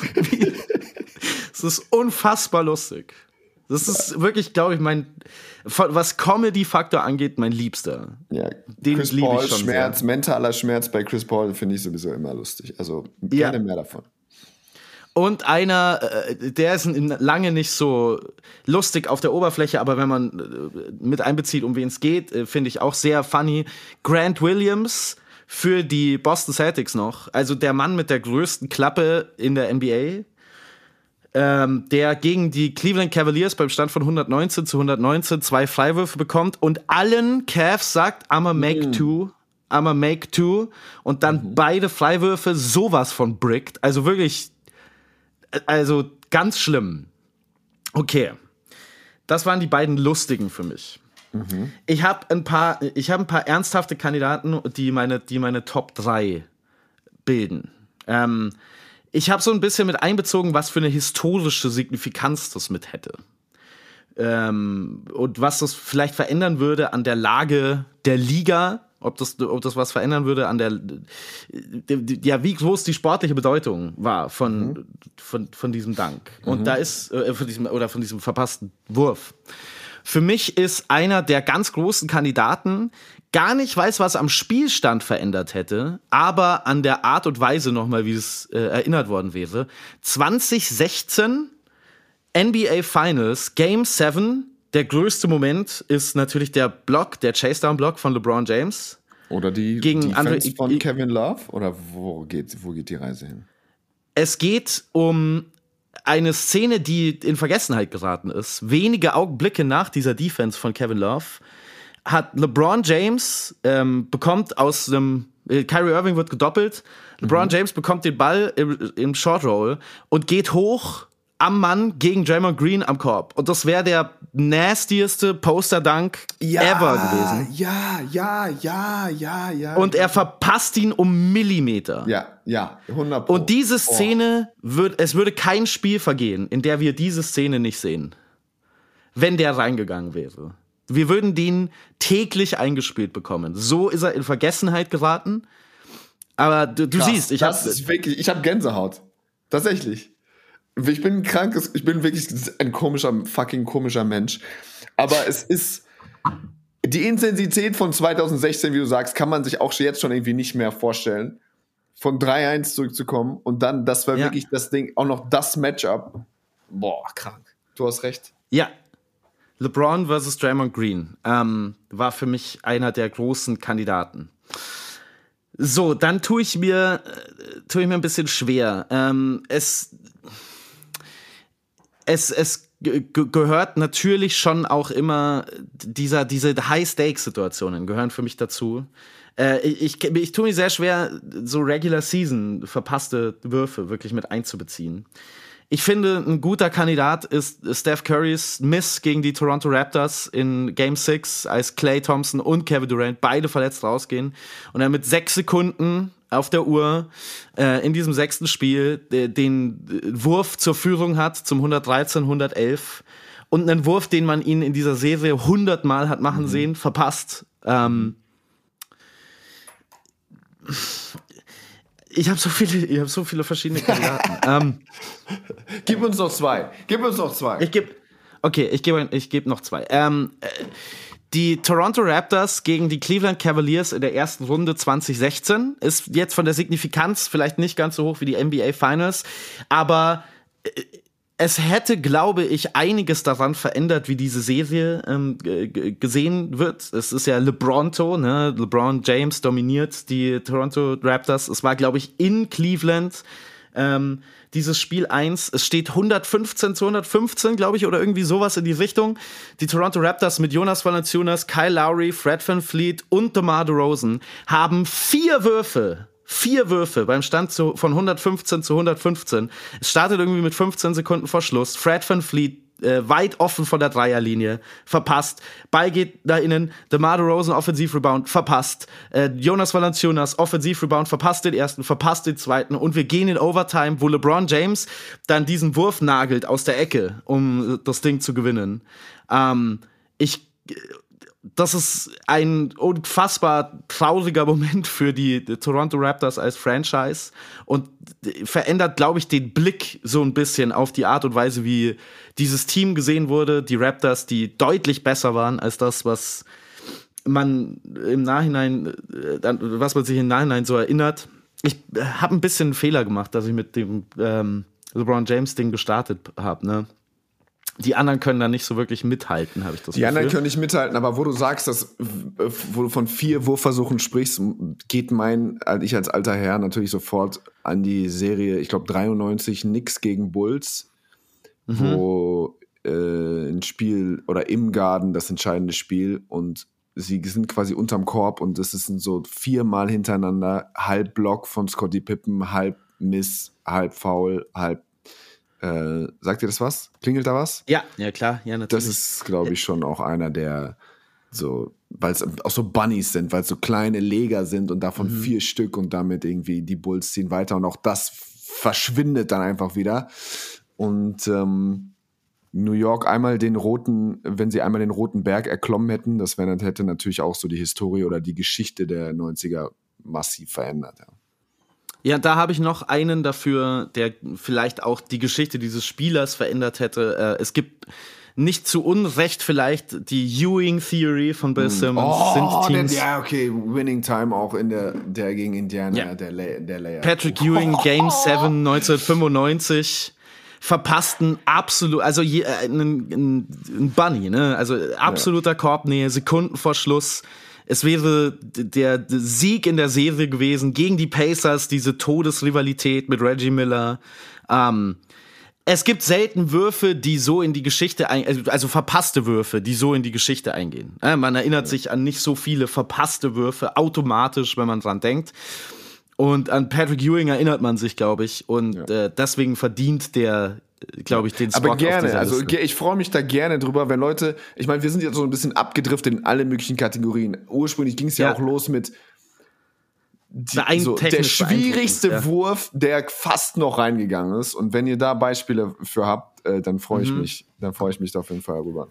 Es ist unfassbar lustig. Das ist wirklich, glaube ich, mein, was Comedy-Faktor angeht, mein Liebster. Ja. Den Chris liebe ich Paul, schon Schmerz, sehr. mentaler Schmerz bei Chris Paul finde ich sowieso immer lustig. Also Ja. gerne mehr davon. Und einer, äh, der ist lange nicht so lustig auf der Oberfläche, aber wenn man äh, mit einbezieht, um wen es geht, äh, finde ich auch sehr funny. Grant Williams für die Boston Celtics noch. Also der Mann mit der größten Klappe in der N B A. ähm, der gegen die Cleveland Cavaliers beim Stand von hundertneunzehn zu hundertneunzehn zwei Freiwürfe bekommt und allen Cavs sagt, I'ma make mm. two, I'ma make two und dann mhm. beide Freiwürfe sowas von brickt. Also wirklich, also ganz schlimm. Okay, das waren die beiden lustigen für mich. Mhm. Ich habe ein paar, ich habe ein paar ernsthafte Kandidaten, die meine, die meine Top drei bilden. Ähm, ich habe so ein bisschen mit einbezogen, was für eine historische Signifikanz das mit hätte. Ähm, und was das vielleicht verändern würde an der Lage der Liga, ob das, ob das was verändern würde an der, ja, wie groß die sportliche Bedeutung war von, mhm. von, von diesem Dank. Und mhm. da ist, äh, von diesem, oder von diesem verpassten Wurf. Für mich ist einer der ganz großen Kandidaten, gar nicht weiß, was am Spielstand verändert hätte, aber an der Art und Weise nochmal, wie es äh, erinnert worden wäre. zwanzig sechzehn N B A Finals, Game sieben, der größte Moment ist natürlich der Block, der Chase-Down-Block von LeBron James. Oder die gegen Defense andere, von ich, Kevin Love? Oder wo geht, wo geht die Reise hin? Es geht um eine Szene, die in Vergessenheit geraten ist. Wenige Augenblicke nach dieser Defense von Kevin Love hat LeBron James ähm, bekommt aus einem äh, Kyrie Irving wird gedoppelt. LeBron mhm. James bekommt den Ball im, im Short Roll und geht hoch am Mann gegen Draymond Green am Korb. Und das wäre der nastieste Poster-Dunk ja, ever gewesen. Ja, ja, ja, ja, ja. Und er verpasst ihn um Millimeter. Ja, ja, hundert Prozent. Und diese Szene, oh. wird, es würde kein Spiel vergehen, in der wir diese Szene nicht sehen. Wenn der reingegangen wäre. Wir würden den täglich eingespielt bekommen. So ist er in Vergessenheit geraten. Aber du, du Krass, siehst, ich das habe ist wirklich, ich habe Gänsehaut. Tatsächlich. Ich bin ein krankes, ich bin wirklich ein komischer, fucking komischer Mensch. Aber es ist die Intensität von zwanzig sechzehn, wie du sagst, kann man sich auch jetzt schon irgendwie nicht mehr vorstellen. Von drei eins zurückzukommen und dann, das war ja. wirklich das Ding, auch noch das Matchup. Boah, krank. Du hast recht. Ja. LeBron versus Draymond Green ähm, war für mich einer der großen Kandidaten. So, dann tue ich mir, tue ich mir ein bisschen schwer. Ähm, es, es, es ge- gehört natürlich schon auch immer dieser, diese High-Stakes-Situationen gehören für mich dazu. Äh, ich, ich, ich tue mir sehr schwer, so Regular Season verpasste Würfe wirklich mit einzubeziehen. Ich finde, ein guter Kandidat ist Steph Currys Miss gegen die Toronto Raptors in Game sechs, als Klay Thompson und Kevin Durant beide verletzt rausgehen und er mit sechs Sekunden auf der Uhr äh, in diesem sechsten Spiel äh, den Wurf zur Führung hat zum hundertdreizehn, hundertelf und einen Wurf, den man ihn in dieser Serie hundertmal hat machen mhm. sehen, verpasst. Ähm, Ich habe so viele, ich habe so viele verschiedene Kandidaten. ähm, gib uns noch zwei. Gib uns noch zwei. Ich gebe, okay, ich gebe, ich gebe noch zwei. Ähm, die Toronto Raptors gegen die Cleveland Cavaliers in der ersten Runde zwanzig sechzehn ist jetzt von der Signifikanz vielleicht nicht ganz so hoch wie die N B A Finals, aber es hätte, glaube ich, einiges daran verändert, wie diese Serie ähm, g- gesehen wird. Es ist ja LeBronto, ne? LeBron James dominiert die Toronto Raptors. Es war, glaube ich, in Cleveland ähm, dieses Spiel eins. Es steht hundertfünfzehn zu hundertfünfzehn, glaube ich, oder irgendwie sowas in die Richtung. Die Toronto Raptors mit Jonas Valanciunas, Kyle Lowry, Fred VanVleet und DeMar DeRozan haben vier Würfe Vier Würfe beim Stand zu, von hundertfünfzehn zu hundertfünfzehn. Es startet irgendwie mit fünfzehn Sekunden vor Schluss. Fred VanVleet äh, weit offen von der Dreierlinie. Verpasst. Ball geht da innen. DeMar DeRozan Offensivrebound. Verpasst. Äh, Jonas Valanciunas Offensivrebound. Verpasst den ersten. Verpasst den zweiten. Und wir gehen in Overtime, wo LeBron James dann diesen Wurf nagelt aus der Ecke, um das Ding zu gewinnen. Ähm, ich... Das ist ein unfassbar trauriger Moment für die, die Toronto Raptors als Franchise und verändert, glaube ich, den Blick so ein bisschen auf die Art und Weise, wie dieses Team gesehen wurde. Die Raptors, die deutlich besser waren als das, was man im Nachhinein, was man sich im Nachhinein so erinnert. Ich habe ein bisschen einen Fehler gemacht, dass ich mit dem ähm, LeBron James Ding gestartet habe, ne? Die anderen können da nicht so wirklich mithalten, habe ich das Gefühl. Die anderen können nicht mithalten, aber wo du sagst, dass, wo du von vier Wurfversuchen sprichst, geht mein, ich als alter Herr natürlich sofort an die Serie, ich glaube dreiundneunzig Knicks gegen Bulls, mhm. wo äh, ein Spiel oder im Garden das entscheidende Spiel und sie sind quasi unterm Korb und es ist so viermal hintereinander halb Block von Scottie Pippen, halb Miss, halb Foul, halb äh, sagt ihr das was? Klingelt da was? Ja, ja klar, ja natürlich. Das ist, glaube ich, schon auch einer der so, weil es auch so Bunnies sind, weil es so kleine Leger sind und davon mhm. vier Stück und damit irgendwie die Bulls ziehen weiter und auch das verschwindet dann einfach wieder. Und ähm, New York einmal den roten, wenn sie einmal den roten Berg erklommen hätten, das wäre, hätte natürlich auch so die Historie oder die Geschichte der neunziger massiv verändert. Ja, ja da habe ich noch einen dafür, der vielleicht auch die Geschichte dieses Spielers verändert hätte. Es gibt nicht zu Unrecht vielleicht die Ewing Theory von Bill Simmons. Oh, sind Teams, denn, ja, okay, Winning Time auch in der, der gegen Indiana, ja. der, Lay, der Layer. Patrick Ewing, oh. Game sieben neunzehnhundertfünfundneunzig, verpassten absolut, also je, äh, ein, ein, ein Bunny, ne? Also absoluter ja. Korbnähe, Sekunden vor Schluss. Es wäre der, der Sieg in der Serie gewesen gegen die Pacers, diese Todesrivalität mit Reggie Miller. Ähm, Es gibt selten Würfe, die so in die Geschichte eingehen, also verpasste Würfe, die so in die Geschichte eingehen. Man erinnert sich an nicht so viele verpasste Würfe automatisch, wenn man dran denkt. Und an Patrick Ewing erinnert man sich, glaube ich. Und ja. äh, deswegen verdient der, glaube ich, den Spot. Aber gerne, auf dieser also Liste. Ich freue mich da gerne drüber, wenn Leute, ich meine, wir sind jetzt so ein bisschen abgedriftet in alle möglichen Kategorien. Ursprünglich ging es ja. ja auch los mit Die, so, der schwierigste ja. Wurf, der fast noch reingegangen ist. Und wenn ihr da Beispiele für habt, äh, dann freue ich mhm. mich, dann freue ich mich da auf jeden Fall darüber.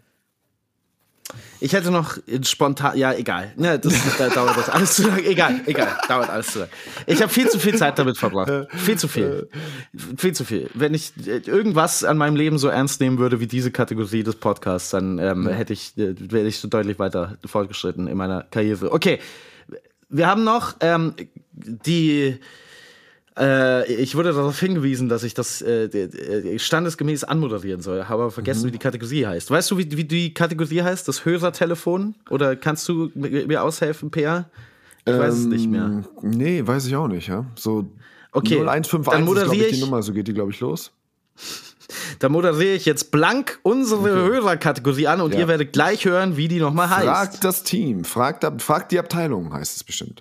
Ich hätte noch spontan, ja, egal. Ne, das, da dauert das alles zu lang. Egal, egal, dauert alles zu lang. Ich habe viel zu viel Zeit damit verbracht. Viel zu viel. Viel zu viel. Wenn ich irgendwas an meinem Leben so ernst nehmen würde wie diese Kategorie des Podcasts, dann ähm, hätte ich, wäre ich so deutlich weiter fortgeschritten in meiner Karriere. Okay. Wir haben noch ähm, die, äh, ich wurde darauf hingewiesen, dass ich das äh, standesgemäß anmoderieren soll, habe aber vergessen, mhm. wie die Kategorie heißt. Weißt du, wie, wie die Kategorie heißt? Das Hörertelefon? Oder kannst du mir aushelfen, Peer? Ich ähm, weiß es nicht mehr. Nee, weiß ich auch nicht. Ja? So okay, null eins fünf eins ist, glaube ich, die Nummer, so geht die, glaube ich, los. Da moderiere ich jetzt blank unsere okay. Hörerkategorie an und ja. ihr werdet gleich hören, wie die nochmal heißt. Fragt das Team, fragt, fragt die Abteilung, heißt es bestimmt.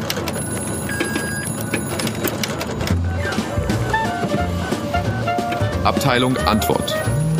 Abteilung Antwort.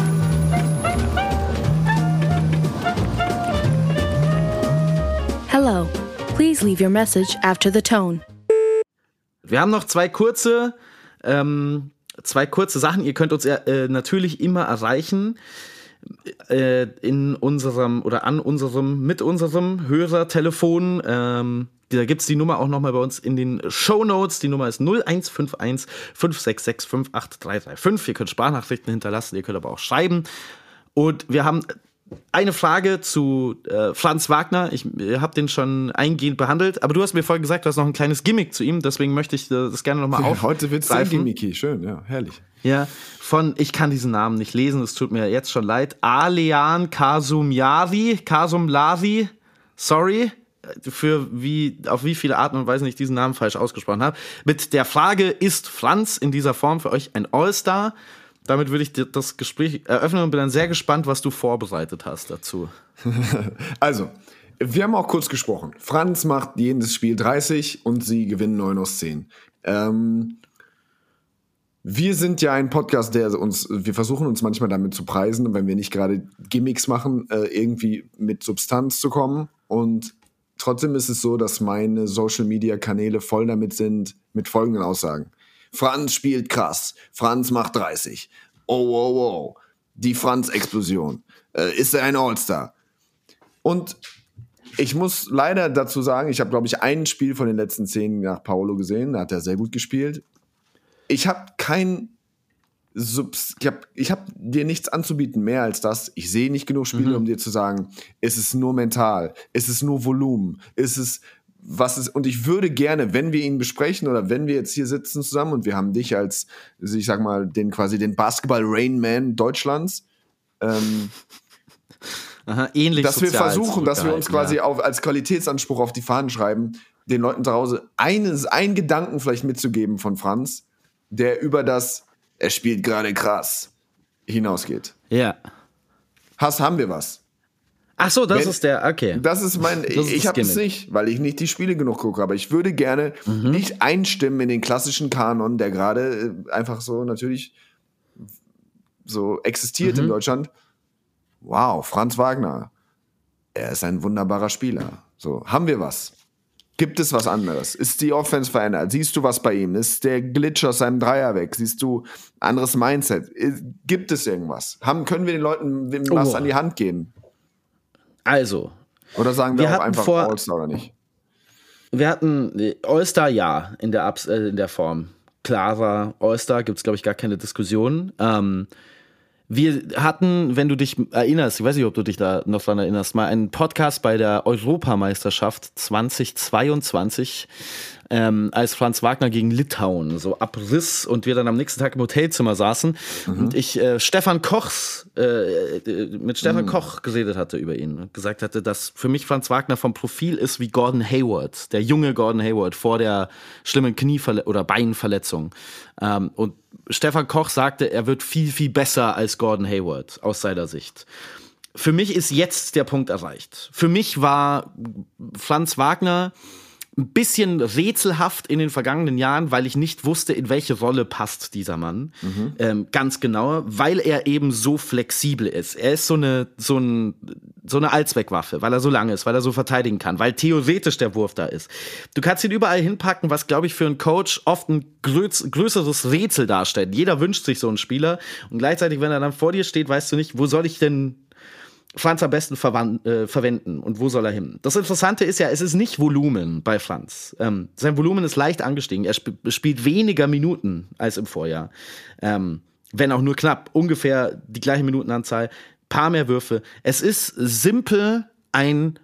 Hello, please leave your message after the tone. Wir haben noch zwei kurze ähm, Zwei kurze Sachen. Ihr könnt uns äh, natürlich immer erreichen äh, in unserem oder an unserem, mit unserem Hörertelefon. Ähm, da gibt's die Nummer auch nochmal bei uns in den Shownotes. Die Nummer ist null eins fünf eins fünf sechs sechs fünf acht drei drei fünf. Ihr könnt Sprachnachrichten hinterlassen, ihr könnt aber auch schreiben. Und wir haben eine Frage zu äh, Franz Wagner. Ich äh, habe den schon eingehend behandelt, aber du hast mir vorhin gesagt, du hast noch ein kleines Gimmick zu ihm, deswegen möchte ich äh, das gerne nochmal auf. Heute wird's sehr gimmicky, schön, ja, herrlich. Ja, von, ich kann diesen Namen nicht lesen, es tut mir jetzt schon leid, Alian Kasumyari, Kasumlari, sorry, für wie, auf wie viele Arten und Weisen ich diesen Namen falsch ausgesprochen habe, mit der Frage, ist Franz in dieser Form für euch ein All-Star? Damit würde ich das Gespräch eröffnen und bin dann sehr gespannt, was du vorbereitet hast dazu. Also, wir haben auch kurz gesprochen. Franz macht jedes Spiel dreißig und sie gewinnen neun aus zehn. Ähm, wir sind ja ein Podcast, der uns, wir versuchen uns manchmal damit zu preisen, wenn wir nicht gerade Gimmicks machen, äh, irgendwie mit Substanz zu kommen. Und trotzdem ist es so, dass meine Social-Media-Kanäle voll damit sind, mit folgenden Aussagen. Franz spielt krass. Franz macht dreißig. Oh, oh, oh. Die Franz-Explosion. Äh, ist er ein All-Star? Und ich muss leider dazu sagen, ich habe, glaube ich, ein Spiel von den letzten zehn nach Paolo gesehen. Da hat er sehr gut gespielt. Ich habe kein Subs- ich habe ich hab dir nichts anzubieten, mehr als das. Ich sehe nicht genug Spiele, mhm. um dir zu sagen, es ist nur mental, es ist nur Volumen, es ist was ist, und ich würde gerne, wenn wir ihn besprechen oder wenn wir jetzt hier sitzen zusammen und wir haben dich als, ich sag mal, den quasi den Basketball-Rain-Man Deutschlands, ähm, Aha, ähnlich dass wir versuchen, dass wir uns quasi ja. auf, als Qualitätsanspruch auf die Fahnen schreiben, den Leuten zu Hause eines, einen Gedanken vielleicht mitzugeben von Franz, der über das, er spielt gerade krass, hinausgeht. Ja. Hast, haben wir was? Ach so, das Wenn, ist der, okay. Das ist mein, das ist ich habe es nicht, weil ich nicht die Spiele genug gucke, aber ich würde gerne mhm. nicht einstimmen in den klassischen Kanon, der gerade einfach so natürlich so existiert mhm. in Deutschland. Wow, Franz Wagner. Er ist ein wunderbarer Spieler. So, haben wir was? Gibt es was anderes? Ist die Offense verändert? Siehst du was bei ihm? Ist der Glitch aus seinem Dreier weg? Siehst du anderes Mindset? Gibt es irgendwas? Haben, können wir den Leuten was oh. an die Hand geben? Also. Oder sagen wir, wir auch einfach vor, All-Star oder nicht? Wir hatten All-Star, ja, in der, Abs- äh, in der Form. Klarer All-Star, gibt es, glaube ich, gar keine Diskussion. Ähm, Wir hatten, wenn du dich erinnerst, ich weiß nicht, ob du dich da noch dran erinnerst, mal einen Podcast bei der Europameisterschaft zweitausendzweiundzwanzig, ähm, als Franz Wagner gegen Litauen so abriss und wir dann am nächsten Tag im Hotelzimmer saßen mhm. und ich äh, Stefan Kochs, äh, mit Stefan mhm. Koch geredet hatte über ihn und gesagt hatte, dass für mich Franz Wagner vom Profil ist wie Gordon Hayward, der junge Gordon Hayward vor der schlimmen Knieverle- oder Beinverletzung. Ähm, und Stefan Koch sagte, er wird viel, viel besser als Gordon Hayward aus seiner Sicht. Für mich ist jetzt der Punkt erreicht. Für mich war Franz Wagner ein bisschen rätselhaft in den vergangenen Jahren, weil ich nicht wusste, in welche Rolle passt dieser Mann. Mhm. Ähm, ganz genau, weil er eben so flexibel ist. Er ist so eine, so ein, so eine Allzweckwaffe, weil er so lang ist, weil er so verteidigen kann, weil theoretisch der Wurf da ist. Du kannst ihn überall hinpacken, was, glaube ich, für einen Coach oft ein größ- größeres Rätsel darstellt. Jeder wünscht sich so einen Spieler und gleichzeitig, wenn er dann vor dir steht, weißt du nicht, wo soll ich denn Franz am besten verwand- äh, verwenden und wo soll er hin? Das Interessante ist ja, es ist nicht Volumen bei Franz. Ähm, sein Volumen ist leicht angestiegen. Er sp- spielt weniger Minuten als im Vorjahr. Ähm, wenn auch nur knapp. Ungefähr die gleiche Minutenanzahl. Paar mehr Würfe. Es ist simpel ein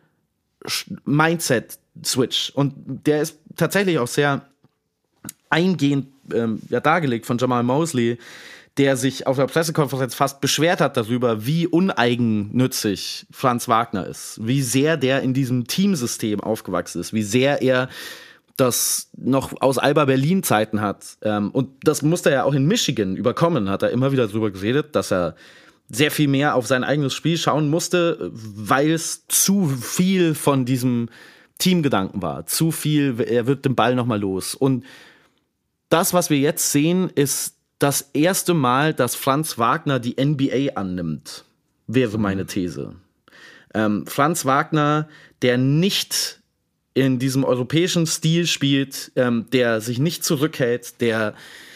Mindset-Switch. Und der ist tatsächlich auch sehr eingehend ähm, ja, dargelegt von Jamal Mosley, der sich auf der Pressekonferenz fast beschwert hat darüber, wie uneigennützig Franz Wagner ist, wie sehr der in diesem Teamsystem aufgewachsen ist, wie sehr er das noch aus Alba Berlin Zeiten hat. Und das musste er ja auch in Michigan überkommen, hat er immer wieder darüber geredet, dass er sehr viel mehr auf sein eigenes Spiel schauen musste, weil es zu viel von diesem Teamgedanken war. Zu viel, er wird den Ball nochmal los. Und das, was wir jetzt sehen, ist das erste Mal, dass Franz Wagner die N B A annimmt, wäre meine These. Ähm, Franz Wagner, der nicht in diesem europäischen Stil spielt, ähm, der sich nicht zurückhält, der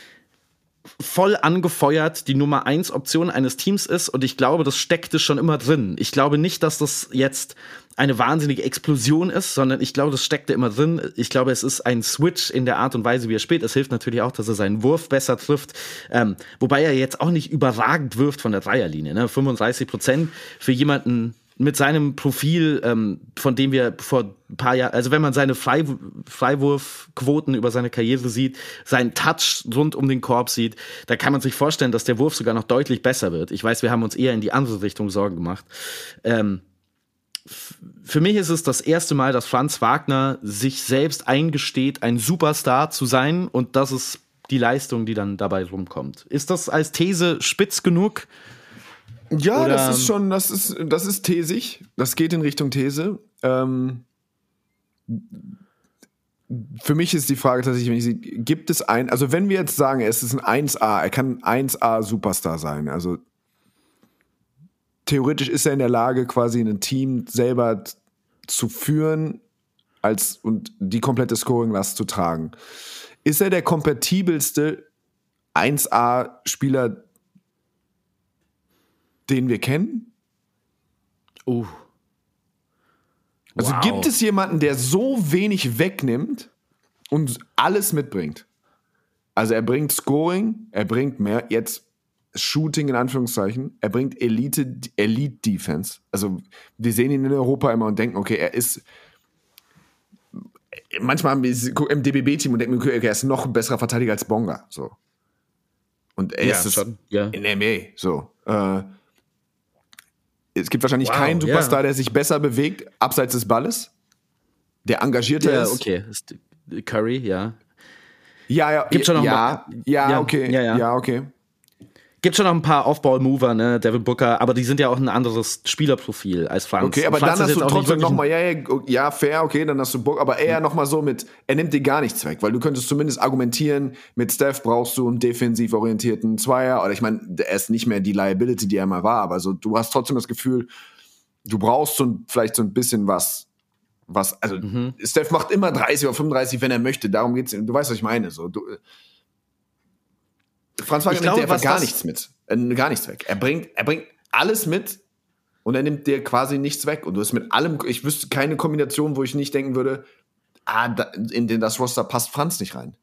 voll angefeuert die Nummer eins Option eines Teams ist und ich glaube, das steckte schon immer drin. Ich glaube nicht, dass das jetzt eine wahnsinnige Explosion ist, sondern ich glaube, das steckte immer drin. Ich glaube, es ist ein Switch in der Art und Weise, wie er spielt. Es hilft natürlich auch, dass er seinen Wurf besser trifft, ähm, wobei er jetzt auch nicht überragend wirft von der Dreierlinie. Ne? fünfunddreißig Prozent für jemanden mit seinem Profil, ähm, von dem wir vor ein paar Jahren, also wenn man seine Freiw- Freiwurfquoten über seine Karriere sieht, seinen Touch rund um den Korb sieht, da kann man sich vorstellen, dass der Wurf sogar noch deutlich besser wird. Ich weiß, wir haben uns eher in die andere Richtung Sorgen gemacht. Ähm, f- für mich ist es das erste Mal, dass Franz Wagner sich selbst eingesteht, ein Superstar zu sein und das ist die Leistung, die dann dabei rumkommt. Ist das als These spitz genug? Ja, Oder das ist schon, das ist, das ist tesig. Das geht in Richtung These. Ähm, für mich ist die Frage tatsächlich, wenn ich sie, gibt es ein, also wenn wir jetzt sagen, es ist ein eins A, er kann eins A Superstar sein, also theoretisch ist er in der Lage, quasi ein Team selber zu führen als, und die komplette Scoring-Last zu tragen. Ist er der kompatibelste eins A Spieler, den wir kennen? Uh. Also Wow. gibt es jemanden, der so wenig wegnimmt und alles mitbringt? Also er bringt Scoring, er bringt mehr, jetzt Shooting in Anführungszeichen, er bringt Elite, Elite-Defense. Also wir sehen ihn in Europa immer und denken, okay, er ist, manchmal haben wir im D B B-Team und denken, okay, er ist noch ein besserer Verteidiger als Bonga. So. Und er Ja, ist es schon, ja. in der N B A. So. Äh, Es gibt wahrscheinlich Wow, keinen Superstar, ja. der sich besser bewegt, abseits des Balles, der engagierter Ja, ist. okay. Ist Curry, ja. Ja, ja. Gibt schon noch ja, mal- ja, ja, okay. ja, Ja, ja. okay. Gibt schon noch ein paar Off-Ball-Mover, ne, Devin Booker, aber die sind ja auch ein anderes Spielerprofil als Franz. Okay, aber Franz dann hast du trotzdem noch nochmal, ja, ja, ja, fair, okay, dann hast du Bock, aber eher nochmal so mit, er nimmt dir gar nichts weg, weil du könntest zumindest argumentieren, mit Steph brauchst du einen defensiv orientierten Zweier, oder ich meine, er ist nicht mehr die Liability, die er mal war, aber so, du hast trotzdem das Gefühl, du brauchst so ein, vielleicht so ein bisschen was, was, also, mhm. Steph macht immer dreißig oder fünfunddreißig, wenn er möchte, darum geht's, du weißt, was ich meine, so, du, Franz Wagner nimmt dir einfach gar nichts mit. Äh, gar nichts weg. Er bringt, er bringt alles mit und er nimmt dir quasi nichts weg. Und du hast mit allem, ich wüsste keine Kombination, wo ich nicht denken würde, ah, da, in den das Roster passt Franz nicht rein.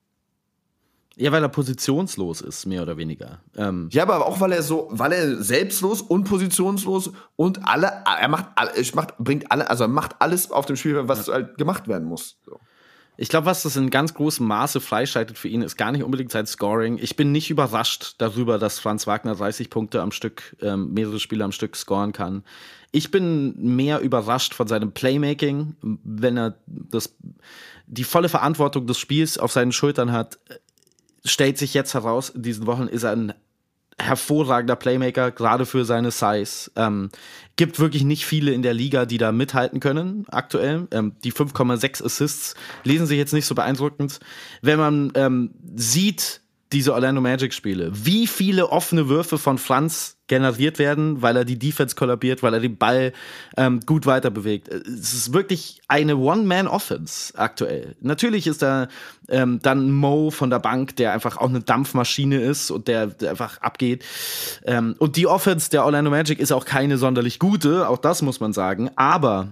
Ja, weil er positionslos ist, mehr oder weniger. Ähm. Ja, aber auch weil er so, weil er selbstlos und positionslos und alle, er macht, er macht, bringt alle, also er macht alles auf dem Spielfeld, was ja. halt gemacht werden muss. So. Ich glaube, was das in ganz großem Maße freischaltet für ihn, ist gar nicht unbedingt sein Scoring. Ich bin nicht überrascht darüber, dass Franz Wagner dreißig Punkte am Stück, ähm, mehrere Spiele am Stück scoren kann. Ich bin mehr überrascht von seinem Playmaking, wenn er das, die volle Verantwortung des Spiels auf seinen Schultern hat. Stellt sich jetzt heraus, in diesen Wochen ist er ein hervorragender Playmaker, gerade für seine Size. Ähm, gibt wirklich nicht viele in der Liga, die da mithalten können, aktuell. Ähm, die fünf Komma sechs Assists lesen sich jetzt nicht so beeindruckend. Wenn man ähm, sieht, diese Orlando Magic-Spiele, wie viele offene Würfe von Franz generiert werden, weil er die Defense kollabiert, weil er den Ball ähm, gut weiter bewegt. Es ist wirklich eine One-Man-Offense aktuell. Natürlich ist da ähm, dann Mo von der Bank, der einfach auch eine Dampfmaschine ist und der, der einfach abgeht. Ähm, und die Offense der Orlando Magic ist auch keine sonderlich gute, auch das muss man sagen. Aber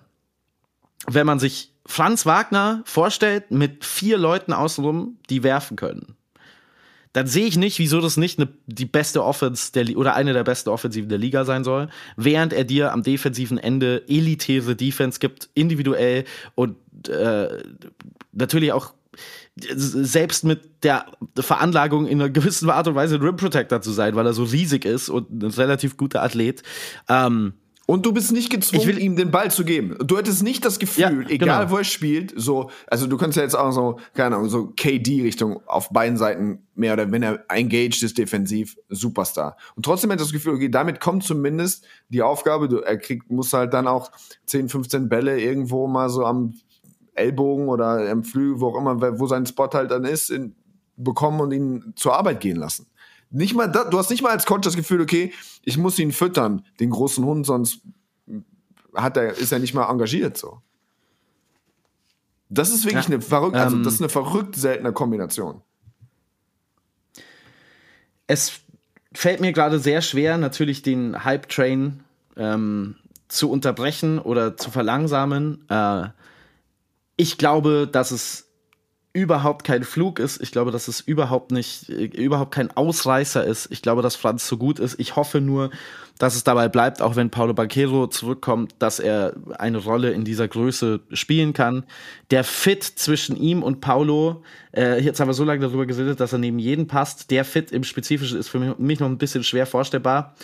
wenn man sich Franz Wagner vorstellt mit vier Leuten außenrum, die werfen können, dann sehe ich nicht, wieso das nicht eine, die beste Offense der, oder eine der besten Offensiven der Liga sein soll, während er dir am defensiven Ende elitäre Defense gibt, individuell und äh, natürlich auch selbst mit der Veranlagung in einer gewissen Art und Weise ein Rim Protector zu sein, weil er so riesig ist und ein relativ guter Athlet. Ähm, Und du bist nicht gezwungen, ich will, ihm den Ball zu geben. Du hättest nicht das Gefühl, ja, egal genau. wo er spielt, so, also du kannst ja jetzt auch so, keine Ahnung, so K D-Richtung auf beiden Seiten mehr oder wenn er engaged ist defensiv, Superstar. Und trotzdem hat das Gefühl, okay, damit kommt zumindest die Aufgabe, du, er kriegt, muss halt dann auch zehn, fünfzehn Bälle irgendwo mal so am Ellbogen oder am Flügel, wo auch immer, wo sein Spot halt dann ist, in, bekommen und ihn zur Arbeit gehen lassen. Nicht mal da, du hast nicht mal als Coach das Gefühl, okay, ich muss ihn füttern, den großen Hund, sonst hat er, ist er nicht mal engagiert. So. Das ist wirklich ja, eine verrückt, also das ist eine verrückt seltene Kombination. Es fällt mir gerade sehr schwer, natürlich den Hype-Train ähm, zu unterbrechen oder zu verlangsamen. Äh, ich glaube, dass es überhaupt kein Flug ist. Ich glaube, dass es überhaupt nicht, überhaupt kein Ausreißer ist. Ich glaube, dass Franz so gut ist. Ich hoffe nur, dass es dabei bleibt, auch wenn Paolo Banchero zurückkommt, dass er eine Rolle in dieser Größe spielen kann. Der Fit zwischen ihm und Paolo, äh, jetzt haben wir so lange darüber geredet, dass er neben jeden passt. Der Fit im Spezifischen ist für mich noch ein bisschen schwer vorstellbar.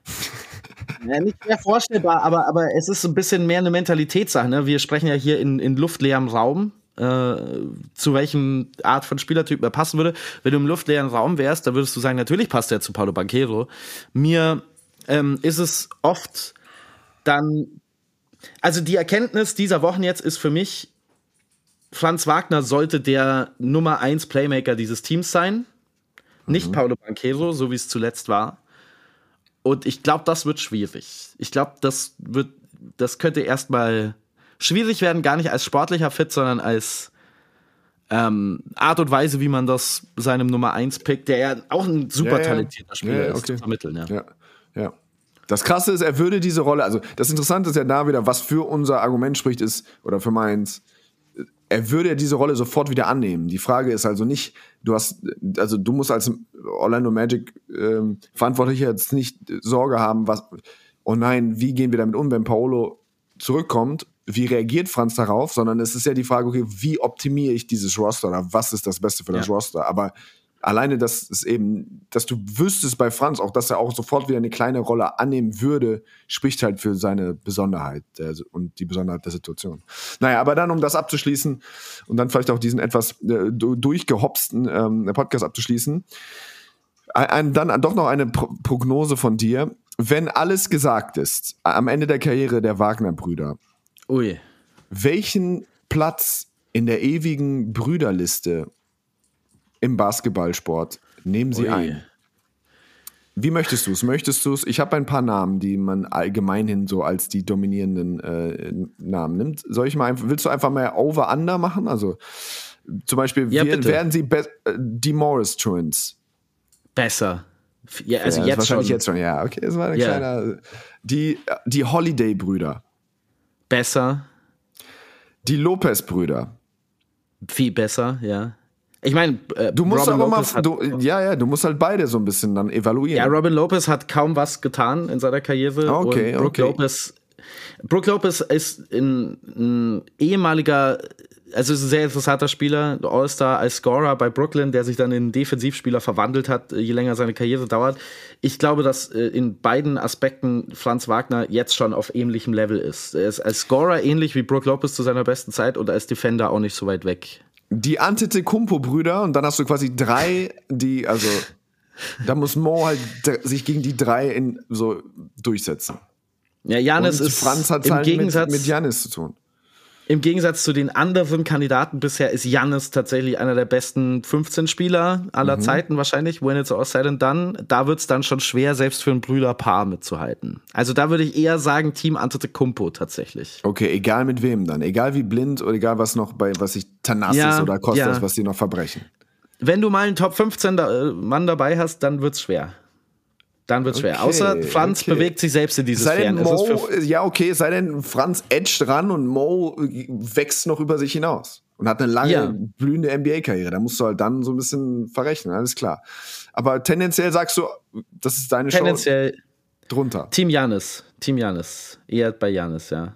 Ja, nicht schwer vorstellbar, aber, aber es ist ein bisschen mehr eine Mentalitätssache. Ne? Wir sprechen ja hier in, in luftleerem Raum. Äh, zu welchem Art von Spielertyp er passen würde. Wenn du im luftleeren Raum wärst, dann würdest du sagen, natürlich passt er zu Paolo Banchero. Mir ähm, ist es oft dann, also die Erkenntnis dieser Wochen jetzt ist für mich, Franz Wagner sollte der Nummer eins Playmaker dieses Teams sein, mhm. nicht Paolo Banchero, so wie es zuletzt war. Und ich glaube, das wird schwierig. Ich glaube, das wird, das könnte erstmal schwierig werden, gar nicht als sportlicher Fit, sondern als ähm, Art und Weise, wie man das seinem Nummer eins Pick, der ja auch ein super ja, talentierter Spieler ja, ja, okay. ist, zu vermitteln. Ja. Ja, ja. Das Krasse ist, er würde diese Rolle, also das Interessante ist ja da wieder, was für unser Argument spricht, ist, oder für meins, er würde ja diese Rolle sofort wieder annehmen. Die Frage ist also nicht, du hast, also du musst als Orlando Magic ähm, Verantwortlicher jetzt nicht Sorge haben, was, oh nein, wie gehen wir damit um, wenn Paolo zurückkommt, wie reagiert Franz darauf, sondern es ist ja die Frage, okay, wie optimiere ich dieses Roster oder was ist das Beste für das ja. Roster? Aber alleine, dass es eben, dass du wüsstest bei Franz auch, dass er auch sofort wieder eine kleine Rolle annehmen würde, spricht halt für seine Besonderheit der, und die Besonderheit der Situation. Naja, aber dann, um das abzuschließen und dann vielleicht auch diesen etwas äh, durchgehopsten ähm, Podcast abzuschließen, Ein, dann doch noch eine Pro- Prognose von dir. Wenn alles gesagt ist, am Ende der Karriere der Wagner-Brüder, Ui. welchen Platz in der ewigen Brüderliste im Basketballsport nehmen sie Ui. ein? Wie möchtest du es? Möchtest du es? Ich habe ein paar Namen, die man allgemeinhin so als die dominierenden äh, Namen nimmt. Soll ich mal einfach, willst du einfach mal Over-Under machen? Also zum Beispiel, Ja, wir, bitte. werden sie be- äh, die Morris Twins. Besser. Ja, also ja, jetzt wahrscheinlich schon. jetzt schon, ja, okay, das war ein Ja. kleiner. Die, die Holiday-Brüder, Besser. die Lopez-Brüder. Viel besser, ja. Ich meine, äh, Du musst Robin aber Lopez mal, hat, du, ja, ja, du musst halt beide so ein bisschen dann evaluieren. ja, Robin Lopez hat kaum was getan in seiner Karriere. Okay, und Brook okay. Lopez, Brook Lopez ist ein, ein ehemaliger, also ist ein sehr interessanter Spieler, All-Star als Scorer bei Brooklyn, der sich dann in einen Defensivspieler verwandelt hat, je länger seine Karriere dauert. Ich glaube, dass äh, in beiden Aspekten Franz Wagner jetzt schon auf ähnlichem Level ist. Er ist als Scorer ähnlich wie Brook Lopez zu seiner besten Zeit und als Defender auch nicht so weit weg. Die Antetokounmpo-Brüder und dann hast du quasi drei, die, also da muss Mo halt d- sich gegen die drei in, so durchsetzen. Ja, Giannis Und ist Franz hat im halt mit, Gegensatz mit Giannis zu tun. Im Gegensatz zu den anderen Kandidaten bisher ist Giannis tatsächlich einer der besten fünfzehn Spieler aller Mhm. Zeiten wahrscheinlich. When it's all said and done, da wird es dann schon schwer, selbst für ein Brüderpaar mitzuhalten. Also da würde ich eher sagen Team Antetokounmpo tatsächlich. Okay, egal mit wem dann. Egal wie blind oder egal was noch bei, was ich Thanasis Ja, oder Kostas, ja. was die noch verbrechen. Wenn du mal einen Top fünfzehn da, äh, Mann dabei hast, dann wird's schwer. Dann wird's schwer. Okay, Außer Franz okay. bewegt sich selbst in diese Sei denn Sphären. Es ist Mo, für- ja okay, sei denn Franz edge dran und Mo wächst noch über sich hinaus und hat eine lange, Ja. blühende N B A-Karriere. Da musst du halt dann so ein bisschen verrechnen, alles klar. Aber tendenziell sagst du, das ist deine tendenziell Show drunter. Team Giannis. Team Giannis. Eher bei Giannis, ja.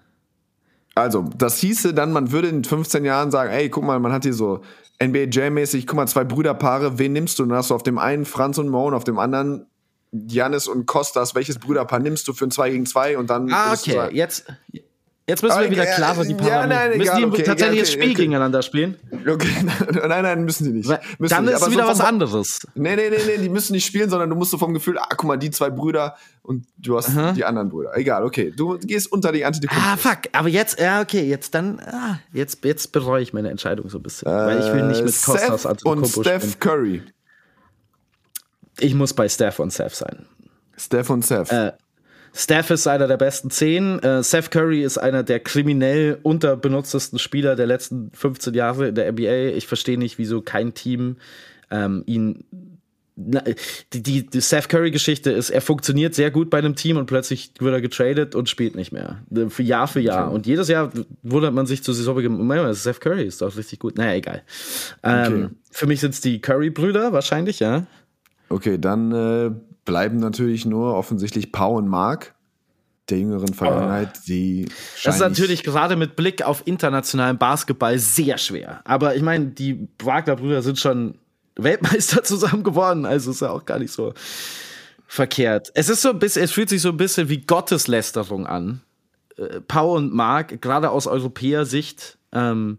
Also, das hieße dann, man würde in fünfzehn Jahren sagen, ey, guck mal, man hat hier so N B A Jam-mäßig, guck mal, zwei Brüderpaare, wen nimmst du? Und dann hast du auf dem einen Franz und Mo und auf dem anderen Giannis und Kostas. Welches Brüderpaar nimmst du für ein zwei gegen zwei? Und dann Ah, würdest du okay. sagen, Jetzt, jetzt müssen wir Ah, wieder ja, klare die ja, Parameter. nein, Müssen egal, die okay, tatsächlich okay, ein Spiel okay. gegeneinander spielen? okay, nein, nein, müssen die nicht. Weil, Müssen dann nicht. ist Aber wieder so was vom- anderes. Nee, nee, nee, nee, die müssen nicht spielen, sondern du musst so vom Gefühl, ah, guck mal, die zwei Brüder und du hast die anderen Brüder. Egal, okay. Du gehst unter die Antetokounmpo. Ah, fuck. Aber jetzt, ja, okay, jetzt dann, ah, jetzt, jetzt bereue ich meine Entscheidung so ein bisschen. weil ich will nicht mit Kostas Äh, Seth und Antetokounmpo Steph spielen. Curry. Ich muss bei Steph und Seth sein. Steph und Seth. Äh, Steph ist einer der besten zehn. Äh, Seth Curry ist einer der kriminell unterbenutztesten Spieler der letzten fünfzehn Jahre in der N B A. Ich verstehe nicht, wieso kein Team ähm, ihn. Na, die, die, die Steph Curry-Geschichte ist, er funktioniert sehr gut bei einem Team und plötzlich wird er getradet und spielt nicht mehr. Für Jahr für Jahr. Und jedes Jahr wundert man sich zu Saisonbeginn, Steph Curry ist doch richtig gut. Naja, egal. Ähm, Okay. Für mich sind es die Curry-Brüder wahrscheinlich, ja. Okay, dann äh, bleiben natürlich nur offensichtlich Pau und Mark der jüngeren Vergangenheit, die Das ist scheinen nicht- natürlich gerade mit Blick auf internationalen Basketball sehr schwer. Aber ich meine, die Wagner-Brüder sind schon Weltmeister zusammen geworden, also ist ja auch gar nicht so verkehrt. Es ist so ein bisschen, es fühlt sich so ein bisschen wie Gotteslästerung an. Äh, Pau und Mark, gerade aus Europäer-Sicht, ähm,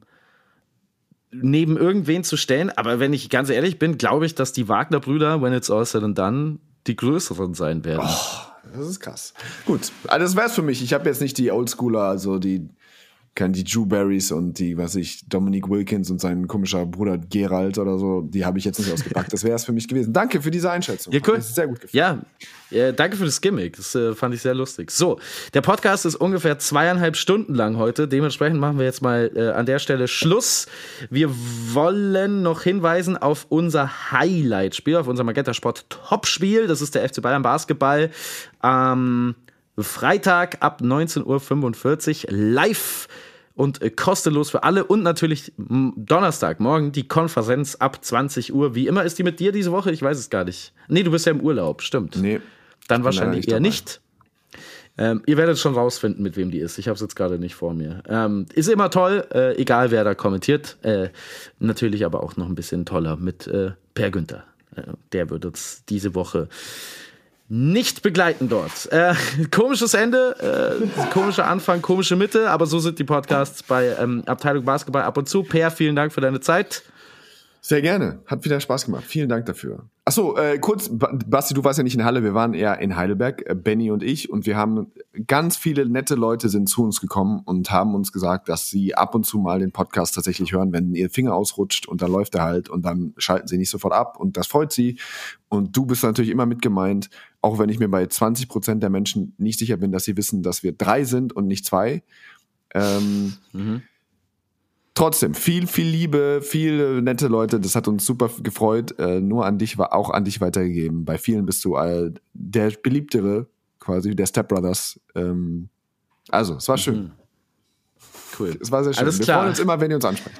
neben irgendwen zu stellen. Aber wenn ich ganz ehrlich bin, glaube ich, dass die Wagner-Brüder, when it's all said and done, die größeren sein werden. Das ist krass. Gut, also das wär's für mich. Ich habe jetzt nicht die Oldschooler, also die kann die Drew Barrys und die, was ich, Dominic Wilkins und sein komischer Bruder Gerald oder so, die habe ich jetzt nicht ausgepackt. Das wäre es für mich gewesen. Danke für diese Einschätzung. Ja, cool. Hat mir sehr gut gefallen. Ja, äh, danke für das Gimmick. Das äh, fand ich sehr lustig. So, der Podcast ist ungefähr zweieinhalb Stunden lang heute. Dementsprechend machen wir jetzt mal äh, an der Stelle Schluss. Wir wollen noch hinweisen auf unser Highlight-Spiel, auf unser Magenta Sport Top-Spiel. Das ist der F C Bayern Basketball. Am Freitag ab neunzehn Uhr fünfundvierzig live und äh, kostenlos für alle und natürlich m, Donnerstag, morgen die Konferenz ab zwanzig Uhr. Wie immer ist die mit dir diese Woche? Ich weiß es gar nicht. Nee, du bist ja im Urlaub, stimmt. Nee. Dann bin wahrscheinlich leider eher nicht nicht. Ähm, ihr werdet schon rausfinden, mit wem die ist. Ich habe es jetzt gerade nicht vor mir. Ähm, ist immer toll, äh, egal wer da kommentiert. Äh, natürlich aber auch noch ein bisschen toller mit äh, Per Günther. Äh, der wird uns diese Woche nicht begleiten dort. Äh, komisches Ende, äh, komischer Anfang, komische Mitte, aber so sind die Podcasts bei ähm, Abteilung Basketball ab und zu. Per, vielen Dank für deine Zeit. Sehr gerne. Hat wieder Spaß gemacht. Vielen Dank dafür. Achso, äh, kurz, Basti, du warst ja nicht in Halle, wir waren eher in Heidelberg, äh, Benny und ich, und wir haben ganz viele nette Leute sind zu uns gekommen und haben uns gesagt, dass sie ab und zu mal den Podcast tatsächlich hören, wenn ihr Finger ausrutscht und dann läuft er halt und dann schalten sie nicht sofort ab und das freut sie. Und du bist natürlich immer mit gemeint, auch wenn ich mir bei zwanzig Prozent der Menschen nicht sicher bin, dass sie wissen, dass wir drei sind und nicht zwei. Ähm, mhm. Trotzdem, viel, viel Liebe, viele nette Leute, das hat uns super gefreut. Äh, nur an dich war auch an dich weitergegeben. Bei vielen bist du äh, der beliebtere, quasi der Step Brothers. Ähm, also, es war schön. Mhm. Cool. Es war sehr schön. Alles Wir klar. freuen uns immer, wenn ihr uns ansprecht.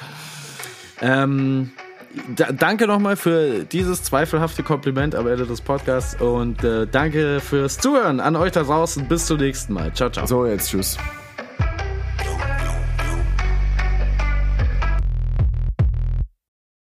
Ähm, da, danke nochmal für dieses zweifelhafte Kompliment am Ende des Podcasts und äh, danke fürs Zuhören an euch da draußen. Bis zum nächsten Mal. Ciao, ciao. So, jetzt tschüss.